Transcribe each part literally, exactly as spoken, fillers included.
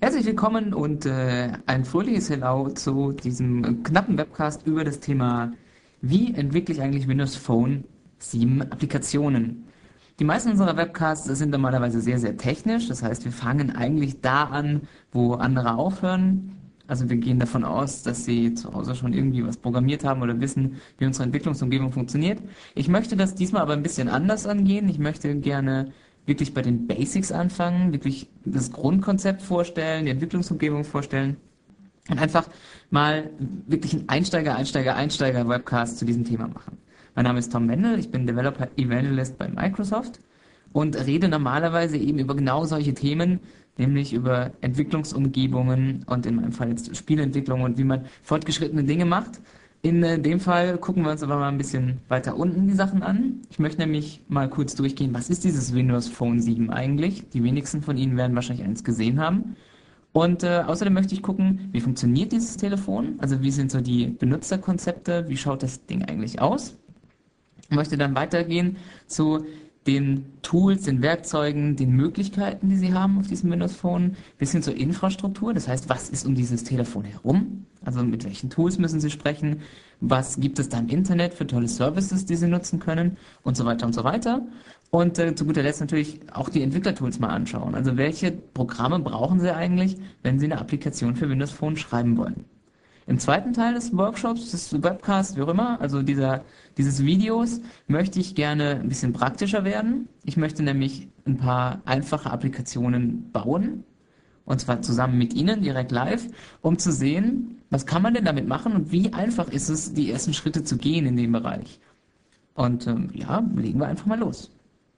Herzlich willkommen und äh, ein fröhliches Hello zu diesem knappen Webcast über das Thema, wie entwickle ich eigentlich Windows Phone sieben Applikationen? Die meisten unserer Webcasts sind normalerweise sehr, sehr technisch. Das heißt, wir fangen eigentlich da an, wo andere aufhören. Also wir gehen davon aus, dass Sie zu Hause schon irgendwie was programmiert haben oder wissen, wie unsere Entwicklungsumgebung funktioniert. Ich möchte das diesmal aber ein bisschen anders angehen. Ich möchte gerne wirklich bei den Basics anfangen, wirklich das Grundkonzept vorstellen, die Entwicklungsumgebung vorstellen und einfach mal wirklich einen Einsteiger, Einsteiger, Einsteiger Webcast zu diesem Thema machen. Mein Name ist Tom Wendel, ich bin Developer Evangelist bei Microsoft und rede normalerweise eben über genau solche Themen, nämlich über Entwicklungsumgebungen und in meinem Fall jetzt Spieleentwicklung und wie man fortgeschrittene Dinge macht. In äh, dem Fall gucken wir uns aber mal ein bisschen weiter unten die Sachen an. Ich möchte nämlich mal kurz durchgehen, was ist dieses Windows Phone sieben eigentlich? Die wenigsten von Ihnen werden wahrscheinlich eins gesehen haben. Und äh, außerdem möchte ich gucken, wie funktioniert dieses Telefon? Also wie sind so die Benutzerkonzepte? Wie schaut das Ding eigentlich aus? Ich möchte dann weitergehen zu den Tools, den Werkzeugen, den Möglichkeiten, die Sie haben auf diesem Windows Phone, bis hin zur Infrastruktur. Das heißt, was ist um dieses Telefon herum? Also mit welchen Tools müssen Sie sprechen? Was gibt es da im Internet für tolle Services, die Sie nutzen können? Und so weiter und so weiter. Und äh, zu guter Letzt natürlich auch die Entwicklertools mal anschauen. Also welche Programme brauchen Sie eigentlich, wenn Sie eine Applikation für Windows Phone schreiben wollen? Im zweiten Teil des Workshops, des Webcasts, wie auch immer, also dieser, dieses Videos, möchte ich gerne ein bisschen praktischer werden. Ich möchte nämlich ein paar einfache Applikationen bauen, und zwar zusammen mit Ihnen, direkt live, um zu sehen, was kann man denn damit machen und wie einfach ist es, die ersten Schritte zu gehen in dem Bereich. Und ähm, ja, legen wir einfach mal los.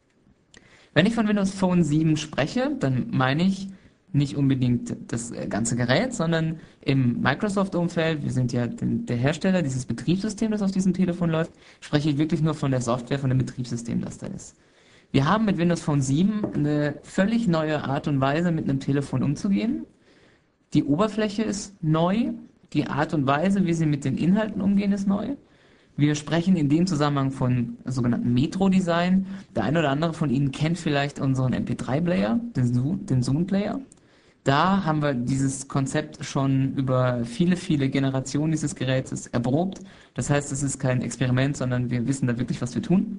Wenn ich von Windows Phone sieben spreche, dann meine ich nicht unbedingt das ganze Gerät, sondern im Microsoft-Umfeld, wir sind ja der Hersteller dieses Betriebssystems, das auf diesem Telefon läuft, spreche ich wirklich nur von der Software, von dem Betriebssystem, das da ist. Wir haben mit Windows Phone sieben eine völlig neue Art und Weise, mit einem Telefon umzugehen. Die Oberfläche ist neu, die Art und Weise, wie sie mit den Inhalten umgehen, ist neu. Wir sprechen in dem Zusammenhang von sogenannten Metro-Design. Der eine oder andere von Ihnen kennt vielleicht unseren M P drei Player, den, den Zoom-Player. Da haben wir dieses Konzept schon über viele, viele Generationen dieses Gerätes erprobt. Das heißt, es ist kein Experiment, sondern wir wissen da wirklich, was wir tun.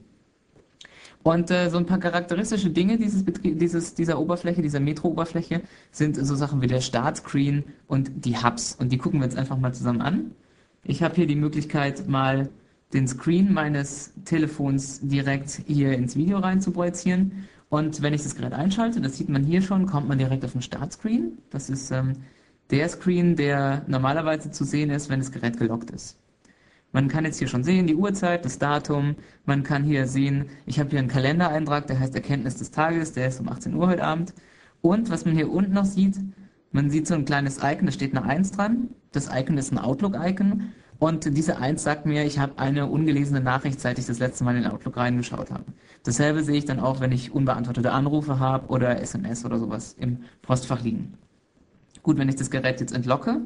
Und äh, so ein paar charakteristische Dinge dieses, dieses, dieser Oberfläche, dieser Metro-Oberfläche, sind so Sachen wie der Startscreen und die Hubs. Und die gucken wir jetzt einfach mal zusammen an. Ich habe hier die Möglichkeit, mal den Screen meines Telefons direkt hier ins Video rein zu projizieren. Und wenn ich das Gerät einschalte, das sieht man hier schon, kommt man direkt auf den Startscreen. Das ist ähm, der Screen, der normalerweise zu sehen ist, wenn das Gerät gelockt ist. Man kann jetzt hier schon sehen, die Uhrzeit, das Datum. Man kann hier sehen, ich habe hier einen Kalendereintrag, der heißt Erkenntnis des Tages, der ist um achtzehn Uhr heute Abend. Und was man hier unten noch sieht, man sieht so ein kleines Icon, da steht eine eins dran. Das Icon ist ein Outlook-Icon. Und diese eins sagt mir, ich habe eine ungelesene Nachricht, seit ich das letzte Mal in Outlook reingeschaut habe. Dasselbe sehe ich dann auch, wenn ich unbeantwortete Anrufe habe oder S M S oder sowas im Postfach liegen. Gut, wenn ich das Gerät jetzt entlocke,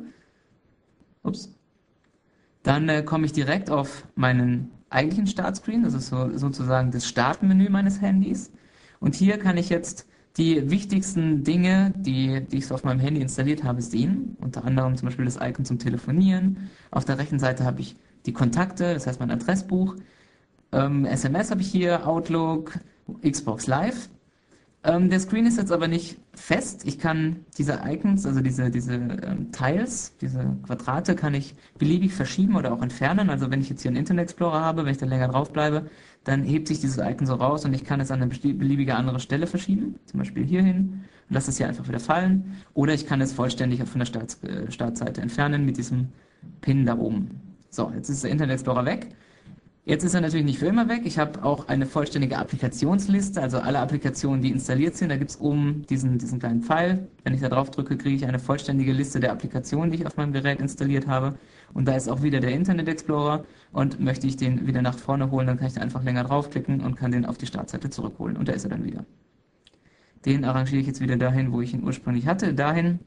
ups, dann äh, komme ich direkt auf meinen eigentlichen Startscreen, das ist so, sozusagen das Startmenü meines Handys. Und hier kann ich jetzt die wichtigsten Dinge, die, die ich so auf meinem Handy installiert habe, sehen. Unter anderem zum Beispiel das Icon zum Telefonieren. Auf der rechten Seite habe ich die Kontakte, das heißt mein Adressbuch. Ähm, S M S habe ich hier, Outlook, Xbox Live. Ähm, der Screen ist jetzt aber nicht fest. Ich kann diese Icons, also diese, diese ähm, Tiles, diese Quadrate, kann ich beliebig verschieben oder auch entfernen. Also wenn ich jetzt hier einen Internet Explorer habe, wenn ich da länger drauf bleibe, dann hebt sich dieses Icon so raus und ich kann es an eine beliebige andere Stelle verschieben. Zum Beispiel hier hin und lasse es hier einfach wieder fallen. Oder ich kann es vollständig von der Start, äh, Startseite entfernen mit diesem Pin da oben. So, jetzt ist der Internet Explorer weg. Jetzt ist er natürlich nicht für immer weg. Ich habe auch eine vollständige Applikationsliste, also alle Applikationen, die installiert sind. Da gibt es oben diesen, diesen kleinen Pfeil. Wenn ich da drauf drücke, kriege ich eine vollständige Liste der Applikationen, die ich auf meinem Gerät installiert habe. Und da ist auch wieder der Internet Explorer. Und möchte ich den wieder nach vorne holen, dann kann ich da einfach länger draufklicken und kann den auf die Startseite zurückholen. Und da ist er dann wieder. Den arrangiere ich jetzt wieder dahin, wo ich ihn ursprünglich hatte, dahin.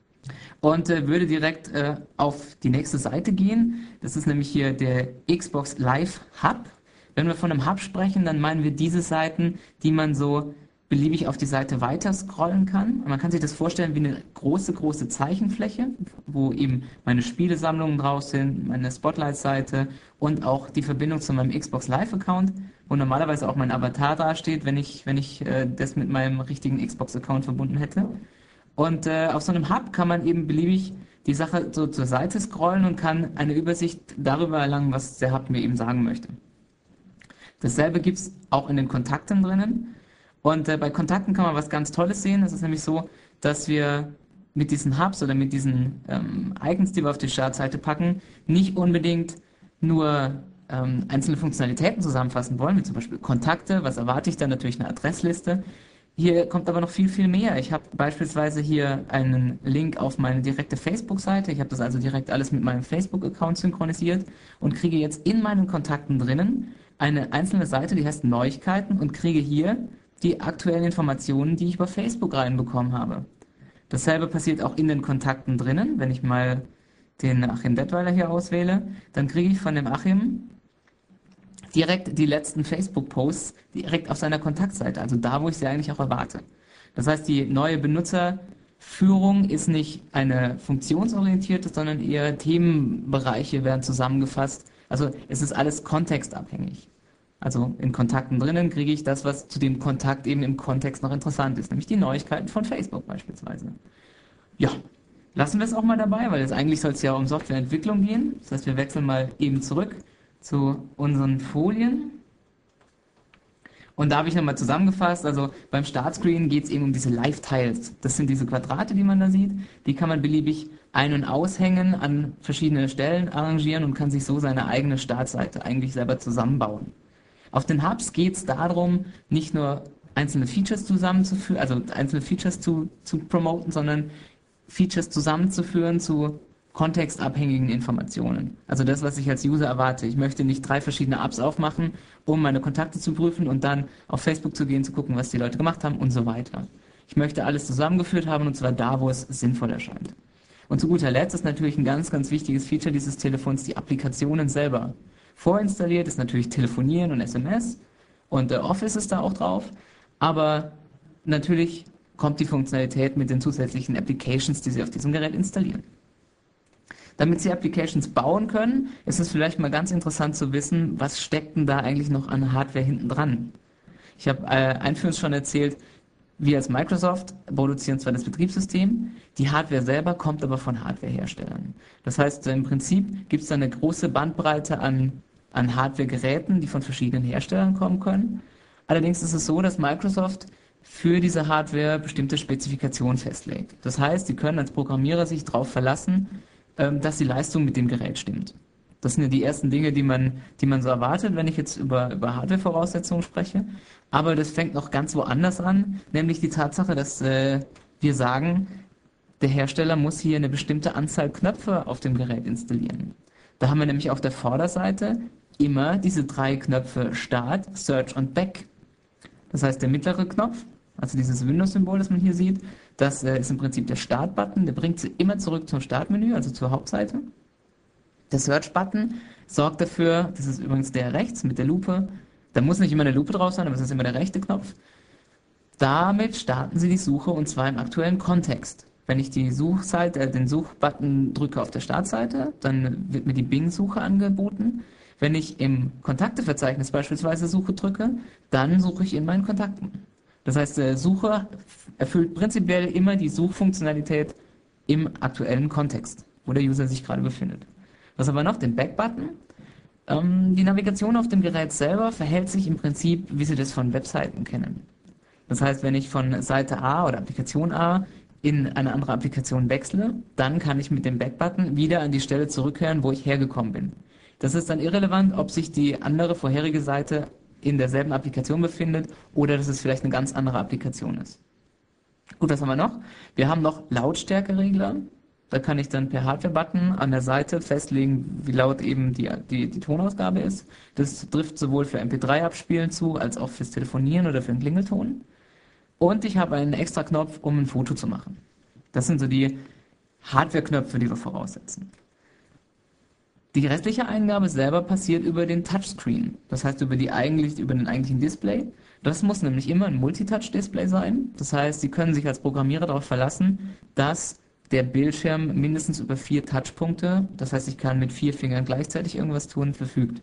Und äh, würde direkt äh, auf die nächste Seite gehen. Das ist nämlich hier der Xbox Live Hub. Wenn wir von einem Hub sprechen, dann meinen wir diese Seiten, die man so beliebig auf die Seite weiter scrollen kann. Man kann sich das vorstellen wie eine große, große Zeichenfläche, wo eben meine Spielesammlungen drauf sind, meine Spotlight-Seite und auch die Verbindung zu meinem Xbox Live-Account, wo normalerweise auch mein Avatar dasteht, wenn ich, wenn ich äh, das mit meinem richtigen Xbox-Account verbunden hätte. Und äh, auf so einem Hub kann man eben beliebig die Sache so zur Seite scrollen und kann eine Übersicht darüber erlangen, was der Hub mir eben sagen möchte. Dasselbe gibt es auch in den Kontakten drinnen. Und äh, bei Kontakten kann man was ganz Tolles sehen. Es ist nämlich so, dass wir mit diesen Hubs oder mit diesen ähm, Icons, die wir auf die Startseite packen, nicht unbedingt nur ähm, einzelne Funktionalitäten zusammenfassen wollen, wie zum Beispiel Kontakte. Was erwarte ich dann? Natürlich eine Adressliste. Hier kommt aber noch viel, viel mehr. Ich habe beispielsweise hier einen Link auf meine direkte Facebook-Seite. Ich habe das also direkt alles mit meinem Facebook-Account synchronisiert und kriege jetzt in meinen Kontakten drinnen eine einzelne Seite, die heißt Neuigkeiten, und kriege hier die aktuellen Informationen, die ich über Facebook reinbekommen habe. Dasselbe passiert auch in den Kontakten drinnen. Wenn ich mal den Achim Detweiler hier auswähle, dann kriege ich von dem Achim direkt die letzten Facebook-Posts direkt auf seiner Kontaktseite, also da, wo ich sie eigentlich auch erwarte. Das heißt, die neue Benutzerführung ist nicht eine funktionsorientierte, sondern eher Themenbereiche werden zusammengefasst. Also es ist alles kontextabhängig. Also in Kontakten drinnen kriege ich das, was zu dem Kontakt eben im Kontext noch interessant ist, nämlich die Neuigkeiten von Facebook beispielsweise. Ja, lassen wir es auch mal dabei, weil jetzt eigentlich soll es ja um Softwareentwicklung gehen. Das heißt, wir wechseln mal eben zurück zu unseren Folien. Und da habe ich nochmal zusammengefasst, also beim Startscreen geht es eben um diese Live-Tiles. Das sind diese Quadrate, die man da sieht. Die kann man beliebig ein- und aushängen, an verschiedene Stellen arrangieren und kann sich so seine eigene Startseite eigentlich selber zusammenbauen. Auf den Hubs geht es darum, nicht nur einzelne Features zusammenzuführen, also einzelne Features zu, zu promoten, sondern Features zusammenzuführen zu kontextabhängigen Informationen. Also das, was ich als User erwarte. Ich möchte nicht drei verschiedene Apps aufmachen, um meine Kontakte zu prüfen und dann auf Facebook zu gehen, zu gucken, was die Leute gemacht haben und so weiter. Ich möchte alles zusammengeführt haben und zwar da, wo es sinnvoll erscheint. Und zu guter Letzt ist natürlich ein ganz, ganz wichtiges Feature dieses Telefons die Applikationen selber. Vorinstalliert ist natürlich Telefonieren und S M S und äh, Office ist da auch drauf, aber natürlich kommt die Funktionalität mit den zusätzlichen Applications, die Sie auf diesem Gerät installieren. Damit Sie Applications bauen können, ist es vielleicht mal ganz interessant zu wissen, was steckt denn da eigentlich noch an Hardware hinten dran. Ich habe äh, einführend schon erzählt, wir als Microsoft produzieren zwar das Betriebssystem, die Hardware selber kommt aber von Hardwareherstellern. Das heißt, im Prinzip gibt es da eine große Bandbreite an, an Hardwaregeräten, die von verschiedenen Herstellern kommen können. Allerdings ist es so, dass Microsoft für diese Hardware bestimmte Spezifikationen festlegt. Das heißt, Sie können als Programmierer sich darauf verlassen, dass die Leistung mit dem Gerät stimmt. Das sind ja die ersten Dinge, die man, die man so erwartet, wenn ich jetzt über, über Hardware-Voraussetzungen spreche. Aber das fängt noch ganz woanders an, nämlich die Tatsache, dass äh, wir sagen, der Hersteller muss hier eine bestimmte Anzahl Knöpfe auf dem Gerät installieren. Da haben wir nämlich auf der Vorderseite immer diese drei Knöpfe Start, Search und Back. Das heißt, der mittlere Knopf, also dieses Windows-Symbol, das man hier sieht, das äh, ist im Prinzip der Start-Button, der bringt sie immer zurück zum Startmenü, also zur Hauptseite. Der Search-Button sorgt dafür, das ist übrigens der rechts mit der Lupe, da muss nicht immer eine Lupe drauf sein, aber es ist immer der rechte Knopf. Damit starten Sie die Suche und zwar im aktuellen Kontext. Wenn ich die Suchseite, äh, den Suchbutton drücke auf der Startseite, dann wird mir die Bing-Suche angeboten. Wenn ich im Kontakteverzeichnis beispielsweise Suche drücke, dann suche ich in meinen Kontakten. Das heißt, der Suche erfüllt prinzipiell immer die Suchfunktionalität im aktuellen Kontext, wo der User sich gerade befindet. Was aber noch? Den Back-Button. Ähm, die Navigation auf dem Gerät selber verhält sich im Prinzip, wie Sie das von Webseiten kennen. Das heißt, wenn ich von Seite A oder Applikation A in eine andere Applikation wechsle, dann kann ich mit dem Back-Button wieder an die Stelle zurückkehren, wo ich hergekommen bin. Das ist dann irrelevant, ob sich die andere vorherige Seite in derselben Applikation befindet oder dass es vielleicht eine ganz andere Applikation ist. Gut, was haben wir noch? Wir haben noch Lautstärkeregler. Da kann ich dann per Hardware-Button an der Seite festlegen, wie laut eben die, die, die Tonausgabe ist. Das trifft sowohl für M P drei Abspielen zu, als auch fürs Telefonieren oder für einen Klingelton. Und ich habe einen extra Knopf, um ein Foto zu machen. Das sind so die Hardware-Knöpfe, die wir voraussetzen. Die restliche Eingabe selber passiert über den Touchscreen, das heißt über die eigentlich, über den eigentlichen Display. Das muss nämlich immer ein Multitouch-Display sein. Das heißt, Sie können sich als Programmierer darauf verlassen, dass der Bildschirm mindestens über vier Touchpunkte, das heißt, ich kann mit vier Fingern gleichzeitig irgendwas tun, verfügt.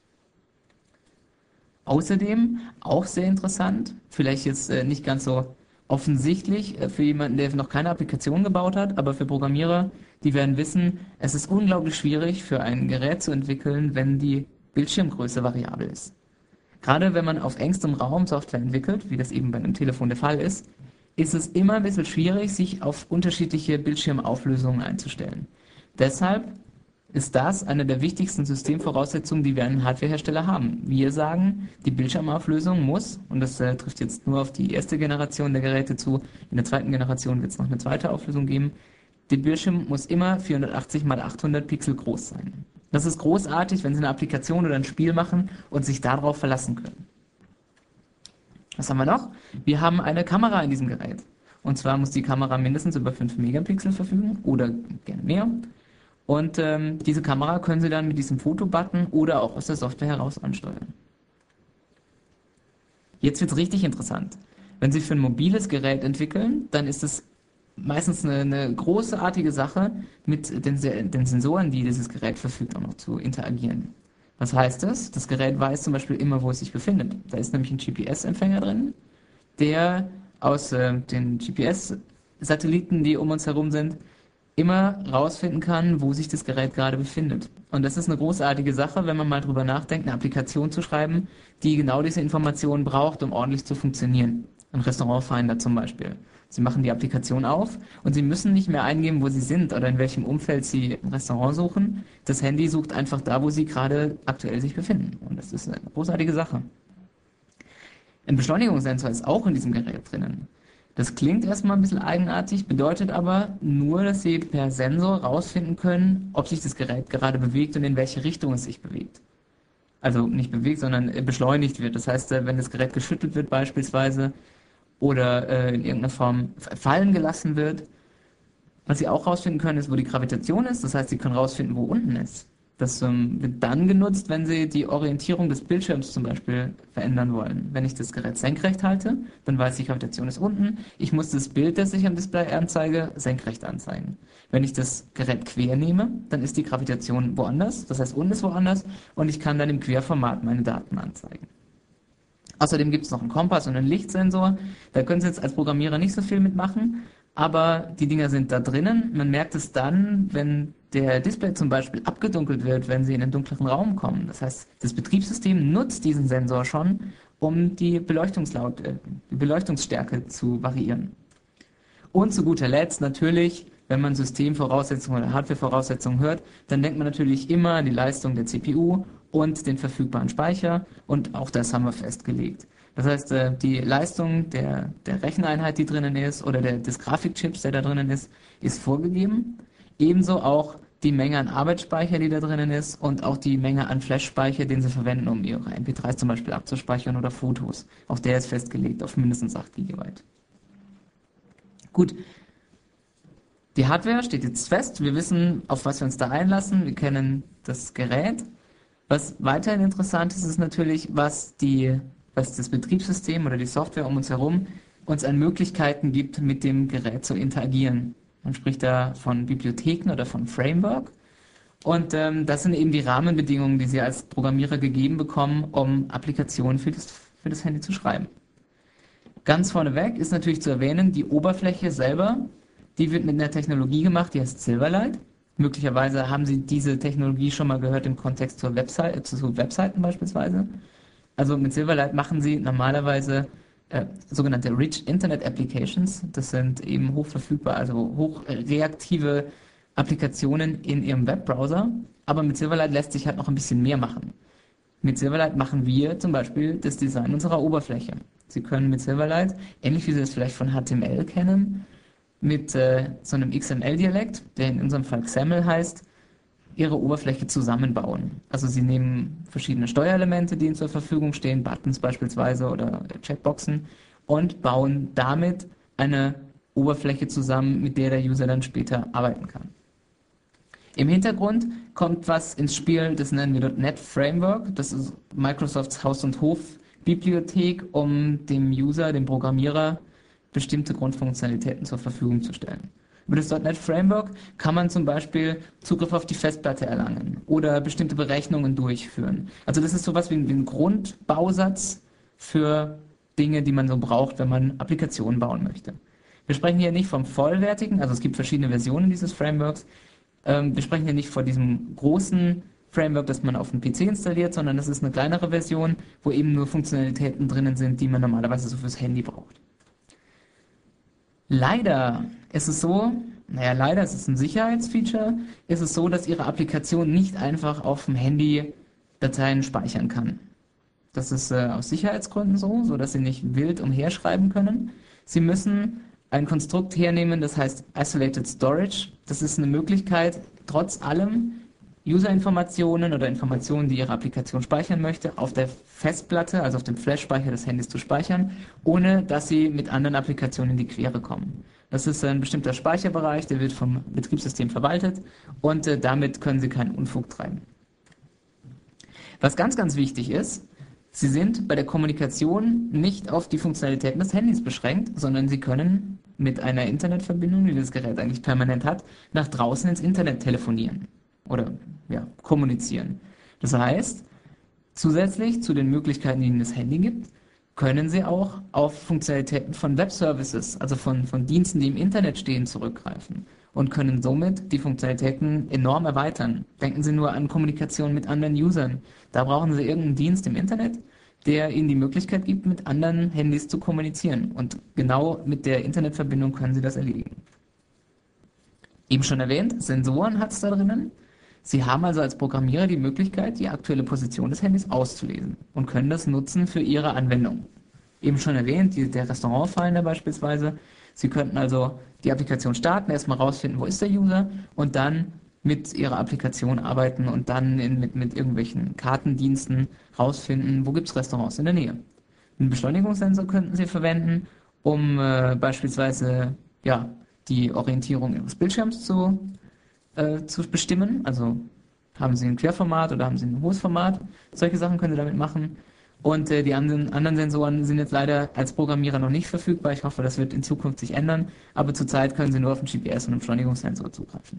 Außerdem, auch sehr interessant, vielleicht jetzt äh, nicht ganz so offensichtlich äh, für jemanden, der noch keine Applikation gebaut hat, aber für Programmierer, die werden wissen, es ist unglaublich schwierig für ein Gerät zu entwickeln, wenn die Bildschirmgröße variabel ist. Gerade wenn man auf engstem Raum Software entwickelt, wie das eben bei einem Telefon der Fall ist, ist es immer ein bisschen schwierig, sich auf unterschiedliche Bildschirmauflösungen einzustellen. Deshalb ist das eine der wichtigsten Systemvoraussetzungen, die wir an einen Hardwarehersteller haben. Wir sagen, die Bildschirmauflösung muss, und das äh, trifft jetzt nur auf die erste Generation der Geräte zu, in der zweiten Generation wird es noch eine zweite Auflösung geben, der Bildschirm muss immer vierhundertachtzig mal achthundert Pixel groß sein. Das ist großartig, wenn Sie eine Applikation oder ein Spiel machen und sich darauf verlassen können. Was haben wir noch? Wir haben eine Kamera in diesem Gerät. Und zwar muss die Kamera mindestens über fünf Megapixel verfügen oder gerne mehr. Und ähm, diese Kamera können Sie dann mit diesem Fotobutton oder auch aus der Software heraus ansteuern. Jetzt wird es richtig interessant. Wenn Sie für ein mobiles Gerät entwickeln, dann ist es meistens eine, eine großartige Sache, mit den, den Sensoren, die dieses Gerät verfügt, auch noch zu interagieren. Was heißt das? Das Gerät weiß zum Beispiel immer, wo es sich befindet. Da ist nämlich ein G P S-Empfänger drin, der aus äh, den G P S-Satelliten, die um uns herum sind, immer rausfinden kann, wo sich das Gerät gerade befindet. Und das ist eine großartige Sache, wenn man mal drüber nachdenkt, eine Applikation zu schreiben, die genau diese Informationen braucht, um ordentlich zu funktionieren. Ein Restaurantfinder zum Beispiel. Sie machen die Applikation auf und Sie müssen nicht mehr eingeben, wo Sie sind oder in welchem Umfeld Sie ein Restaurant suchen. Das Handy sucht einfach da, wo Sie gerade aktuell sich befinden. Und das ist eine großartige Sache. Ein Beschleunigungssensor ist auch in diesem Gerät drinnen. Das klingt erstmal ein bisschen eigenartig, bedeutet aber nur, dass Sie per Sensor rausfinden können, ob sich das Gerät gerade bewegt und in welche Richtung es sich bewegt. Also nicht bewegt, sondern beschleunigt wird. Das heißt, wenn das Gerät geschüttelt wird beispielsweise oder äh, in irgendeiner Form fallen gelassen wird, was Sie auch rausfinden können, ist, wo die Gravitation ist. Das heißt, Sie können rausfinden, wo unten ist. Das ähm, wird dann genutzt, wenn Sie die Orientierung des Bildschirms zum Beispiel verändern wollen. Wenn ich das Gerät senkrecht halte, dann weiß ich, die Gravitation ist unten. Ich muss das Bild, das ich am Display anzeige, senkrecht anzeigen. Wenn ich das Gerät quer nehme, dann ist die Gravitation woanders. Das heißt, unten ist woanders und ich kann dann im Querformat meine Daten anzeigen. Außerdem gibt es noch einen Kompass und einen Lichtsensor. Da können Sie jetzt als Programmierer nicht so viel mitmachen, aber die Dinger sind da drinnen. Man merkt es dann, wenn der Display zum Beispiel abgedunkelt wird, wenn Sie in einen dunkleren Raum kommen. Das heißt, das Betriebssystem nutzt diesen Sensor schon, um die Beleuchtungslaut, äh, die Beleuchtungsstärke zu variieren. Und zu guter Letzt natürlich, wenn man Systemvoraussetzungen oder Hardwarevoraussetzungen hört, dann denkt man natürlich immer an die Leistung der C P U und den verfügbaren Speicher und auch das haben wir festgelegt. Das heißt, die Leistung der, der Recheneinheit, die drinnen ist, oder der, des Grafikchips, der da drinnen ist, ist vorgegeben. Ebenso auch die Menge an Arbeitsspeicher, die da drinnen ist und auch die Menge an Flash-Speicher, den Sie verwenden, um Ihre M P drei s zum Beispiel abzuspeichern oder Fotos. Auch der ist festgelegt auf mindestens acht Gigabyte. Gut. Die Hardware steht jetzt fest. Wir wissen, auf was wir uns da einlassen. Wir kennen das Gerät. Was weiterhin interessant ist, ist natürlich, was, die, was das Betriebssystem oder die Software um uns herum uns an Möglichkeiten gibt, mit dem Gerät zu interagieren. Man spricht da von Bibliotheken oder von Framework. Und ähm, das sind eben die Rahmenbedingungen, die Sie als Programmierer gegeben bekommen, um Applikationen für das, für das Handy zu schreiben. Ganz vorneweg ist natürlich zu erwähnen, die Oberfläche selber, die wird mit einer Technologie gemacht, die heißt Silverlight. Möglicherweise haben Sie diese Technologie schon mal gehört im Kontext zur Website, zu Webseiten beispielsweise. Also mit Silverlight machen Sie normalerweise äh, sogenannte Rich Internet Applications. Das sind eben hochverfügbar, also hochreaktive Applikationen in Ihrem Webbrowser. Aber mit Silverlight lässt sich halt noch ein bisschen mehr machen. Mit Silverlight machen wir zum Beispiel das Design unserer Oberfläche. Sie können mit Silverlight, ähnlich wie Sie es vielleicht von H T M L kennen, mit äh, so einem X M L-Dialekt, der in unserem Fall X M L heißt, Ihre Oberfläche zusammenbauen. Also Sie nehmen verschiedene Steuerelemente, die Ihnen zur Verfügung stehen, Buttons beispielsweise oder Checkboxen, und bauen damit eine Oberfläche zusammen, mit der der User dann später arbeiten kann. Im Hintergrund kommt was ins Spiel, das nennen wir .NET Framework. Das ist Microsofts Haus- und Hof-Bibliothek, um dem User, dem Programmierer, bestimmte Grundfunktionalitäten zur Verfügung zu stellen. Über das .NET Framework kann man zum Beispiel Zugriff auf die Festplatte erlangen oder bestimmte Berechnungen durchführen. Also das ist sowas wie ein, wie ein Grundbausatz für Dinge, die man so braucht, wenn man Applikationen bauen möchte. Wir sprechen hier nicht vom vollwertigen, also es gibt verschiedene Versionen dieses Frameworks. Ähm, wir sprechen hier nicht von diesem großen Framework, das man auf dem P C installiert, sondern das ist eine kleinere Version, wo eben nur Funktionalitäten drinnen sind, die man normalerweise so fürs Handy braucht. Leider ist es so, naja, leider ist es ein Sicherheitsfeature, ist es so, dass Ihre Applikation nicht einfach auf dem Handy Dateien speichern kann. Das ist äh, aus Sicherheitsgründen so, so dass Sie nicht wild umherschreiben können. Sie müssen ein Konstrukt hernehmen, das heißt Isolated Storage. Das ist eine Möglichkeit, trotz allem User-Informationen oder Informationen, die Ihre Applikation speichern möchte, auf der Festplatte, also auf dem Flash-Speicher des Handys zu speichern, ohne dass Sie mit anderen Applikationen in die Quere kommen. Das ist ein bestimmter Speicherbereich, der wird vom Betriebssystem verwaltet und äh, damit können Sie keinen Unfug treiben. Was ganz, ganz wichtig ist, Sie sind bei der Kommunikation nicht auf die Funktionalitäten des Handys beschränkt, sondern Sie können mit einer Internetverbindung, die das Gerät eigentlich permanent hat, nach draußen ins Internet telefonieren oder ja, kommunizieren. Das heißt, zusätzlich zu den Möglichkeiten, die Ihnen das Handy gibt, können Sie auch auf Funktionalitäten von Web-Services, also von, von Diensten, die im Internet stehen, zurückgreifen und können somit die Funktionalitäten enorm erweitern. Denken Sie nur an Kommunikation mit anderen Usern. Da brauchen Sie irgendeinen Dienst im Internet, der Ihnen die Möglichkeit gibt, mit anderen Handys zu kommunizieren. Und genau mit der Internetverbindung können Sie das erledigen. Eben schon erwähnt, Sensoren hat es da drinnen. Sie haben also als Programmierer die Möglichkeit, die aktuelle Position des Handys auszulesen und können das nutzen für Ihre Anwendung. Eben schon erwähnt, die, der Restaurantfinder beispielsweise. Sie könnten also die Applikation starten, erstmal rausfinden, wo ist der User und dann mit Ihrer Applikation arbeiten und dann in, mit, mit irgendwelchen Kartendiensten rausfinden, wo gibt es Restaurants in der Nähe. Einen Beschleunigungssensor könnten Sie verwenden, um äh, beispielsweise ja, die Orientierung Ihres Bildschirms zu Äh, zu bestimmen. Also haben Sie ein Querformat oder haben Sie ein hohes Format? Solche Sachen können Sie damit machen. Und äh, die anderen, anderen Sensoren sind jetzt leider als Programmierer noch nicht verfügbar. Ich hoffe, das wird in Zukunft sich ändern. Aber zurzeit können Sie nur auf den G P S und den Beschleunigungssensor zugreifen.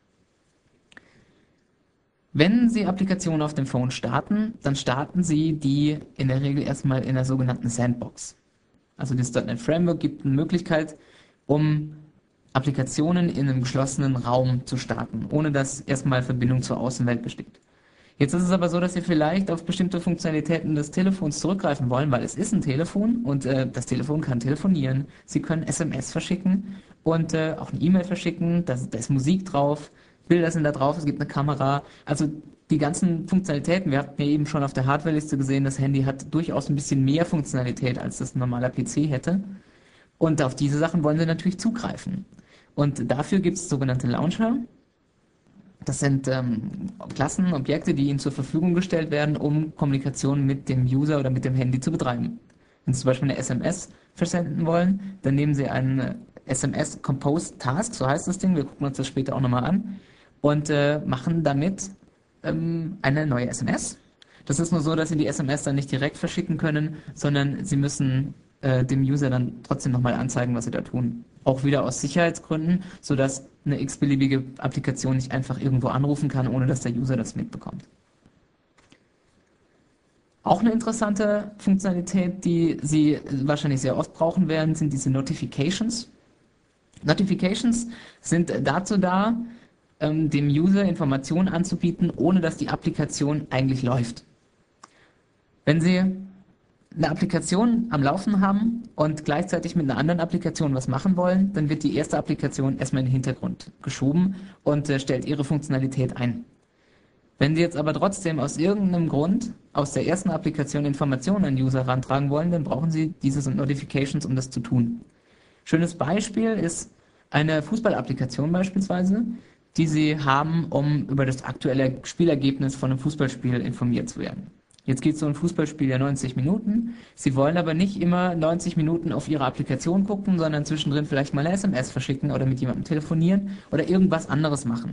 Wenn Sie Applikationen auf dem Phone starten, dann starten Sie die in der Regel erstmal in der sogenannten Sandbox. Also das .NET Framework gibt eine Möglichkeit, um Applikationen in einem geschlossenen Raum zu starten, ohne dass erstmal Verbindung zur Außenwelt besteht. Jetzt ist es aber so, dass Sie vielleicht auf bestimmte Funktionalitäten des Telefons zurückgreifen wollen, weil es ist ein Telefon und äh, das Telefon kann telefonieren. Sie können S M S verschicken und äh, auch eine E-Mail verschicken, da, da ist Musik drauf, Bilder sind da drauf, es gibt eine Kamera. Also die ganzen Funktionalitäten, wir hatten ja eben schon auf der Hardwareliste gesehen, das Handy hat durchaus ein bisschen mehr Funktionalität, als das ein normaler P C hätte. Und auf diese Sachen wollen Sie natürlich zugreifen. Und dafür gibt es sogenannte Launcher. Das sind ähm, Klassen, Objekte, die Ihnen zur Verfügung gestellt werden, um Kommunikation mit dem User oder mit dem Handy zu betreiben. Wenn Sie zum Beispiel eine S M S versenden wollen, dann nehmen Sie einen S M S Compose Task, so heißt das Ding, wir gucken uns das später auch nochmal an, und äh, machen damit ähm, eine neue S M S. Das ist nur so, dass Sie die S M S dann nicht direkt verschicken können, sondern Sie müssen äh, dem User dann trotzdem nochmal anzeigen, was Sie da tun. Auch wieder aus Sicherheitsgründen, sodass eine x-beliebige Applikation nicht einfach irgendwo anrufen kann, ohne dass der User das mitbekommt. Auch eine interessante Funktionalität, die Sie wahrscheinlich sehr oft brauchen werden, sind diese Notifications. Notifications sind dazu da, ähm, dem User Informationen anzubieten, ohne dass die Applikation eigentlich läuft. Wenn Sie eine Applikation am Laufen haben und gleichzeitig mit einer anderen Applikation was machen wollen, dann wird die erste Applikation erstmal in den Hintergrund geschoben und äh, stellt ihre Funktionalität ein. Wenn Sie jetzt aber trotzdem aus irgendeinem Grund aus der ersten Applikation Informationen an User rantragen wollen, dann brauchen Sie diese Notifications, um das zu tun. Schönes Beispiel ist eine Fußballapplikation beispielsweise, die Sie haben, um über das aktuelle Spielergebnis von einem Fußballspiel informiert zu werden. Jetzt geht so ein Fußballspiel ja neunzig Minuten. Sie wollen aber nicht immer neunzig Minuten auf Ihre Applikation gucken, sondern zwischendrin vielleicht mal eine S M S verschicken oder mit jemandem telefonieren oder irgendwas anderes machen.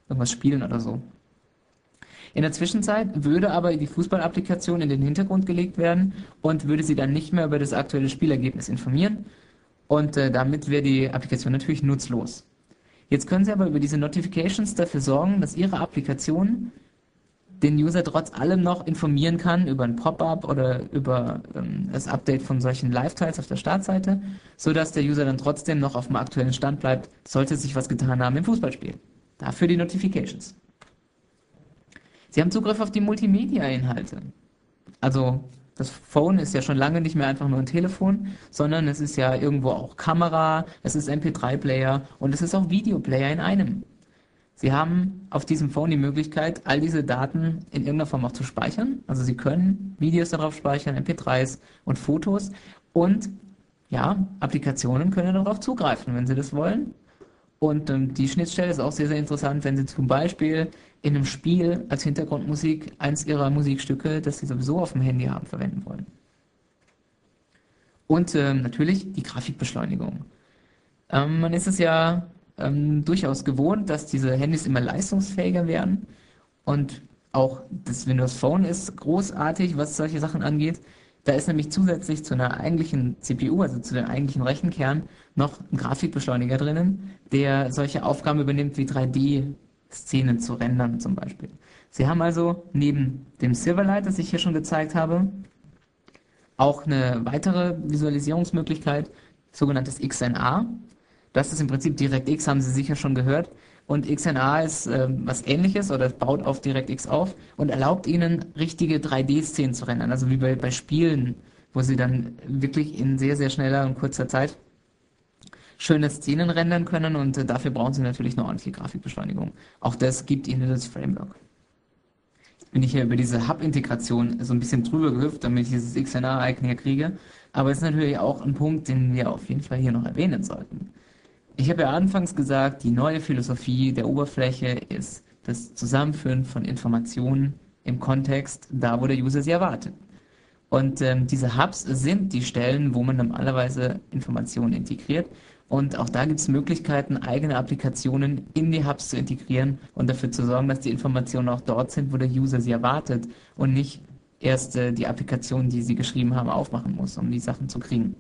irgendwas spielen oder so. In der Zwischenzeit würde aber die Fußballapplikation in den Hintergrund gelegt werden und würde sie dann nicht mehr über das aktuelle Spielergebnis informieren und äh, damit wäre die Applikation natürlich nutzlos. Jetzt können Sie aber über diese Notifications dafür sorgen, dass Ihre Applikation den User trotz allem noch informieren kann über ein Pop-up oder über ähm, das Update von solchen Live-Tiles auf der Startseite, sodass der User dann trotzdem noch auf dem aktuellen Stand bleibt, sollte sich was getan haben im Fußballspiel. Dafür die Notifications. Sie haben Zugriff auf die Multimedia-Inhalte. Also das Phone ist ja schon lange nicht mehr einfach nur ein Telefon, sondern es ist ja irgendwo auch Kamera, es ist M P drei Player und es ist auch Videoplayer in einem. Sie haben auf diesem Phone die Möglichkeit, all diese Daten in irgendeiner Form auch zu speichern. Also Sie können Videos darauf speichern, M P dreis und Fotos. Und ja, Applikationen können darauf zugreifen, wenn Sie das wollen. Und ähm, die Schnittstelle ist auch sehr, sehr interessant, wenn Sie zum Beispiel in einem Spiel als Hintergrundmusik eins Ihrer Musikstücke, das Sie sowieso auf dem Handy haben, verwenden wollen. Und ähm, natürlich die Grafikbeschleunigung. Ähm, man ist es ja ähm, durchaus gewohnt, dass diese Handys immer leistungsfähiger werden und auch das Windows Phone ist großartig, was solche Sachen angeht. Da ist nämlich zusätzlich zu einer eigentlichen C P U, also zu dem eigentlichen Rechenkern, noch ein Grafikbeschleuniger drinnen, der solche Aufgaben übernimmt wie drei D-Szenen zu rendern zum Beispiel. Sie haben also neben dem Silverlight, das ich hier schon gezeigt habe, auch eine weitere Visualisierungsmöglichkeit, sogenanntes X N A. Das ist im Prinzip DirectX, haben Sie sicher schon gehört. Und X N A ist äh, was Ähnliches oder es baut auf DirectX auf und erlaubt Ihnen, richtige drei D-Szenen zu rendern. Also wie bei, bei Spielen, wo Sie dann wirklich in sehr, sehr schneller und kurzer Zeit schöne Szenen rendern können und äh, dafür brauchen Sie natürlich eine ordentliche Grafikbeschleunigung. Auch das gibt Ihnen das Framework. Jetzt bin ich hier über diese Hub-Integration so ein bisschen drüber gehüpft, damit ich dieses X N A-Icon hier kriege. Aber es ist natürlich auch ein Punkt, den wir auf jeden Fall hier noch erwähnen sollten. Ich habe ja anfangs gesagt, die neue Philosophie der Oberfläche ist das Zusammenführen von Informationen im Kontext, da wo der User sie erwartet. Und ähm, diese Hubs sind die Stellen, wo man normalerweise Informationen integriert. Und auch da gibt es Möglichkeiten, eigene Applikationen in die Hubs zu integrieren und dafür zu sorgen, dass die Informationen auch dort sind, wo der User sie erwartet und nicht erst äh, die Applikation, die sie geschrieben haben, aufmachen muss, um die Sachen zu kriegen.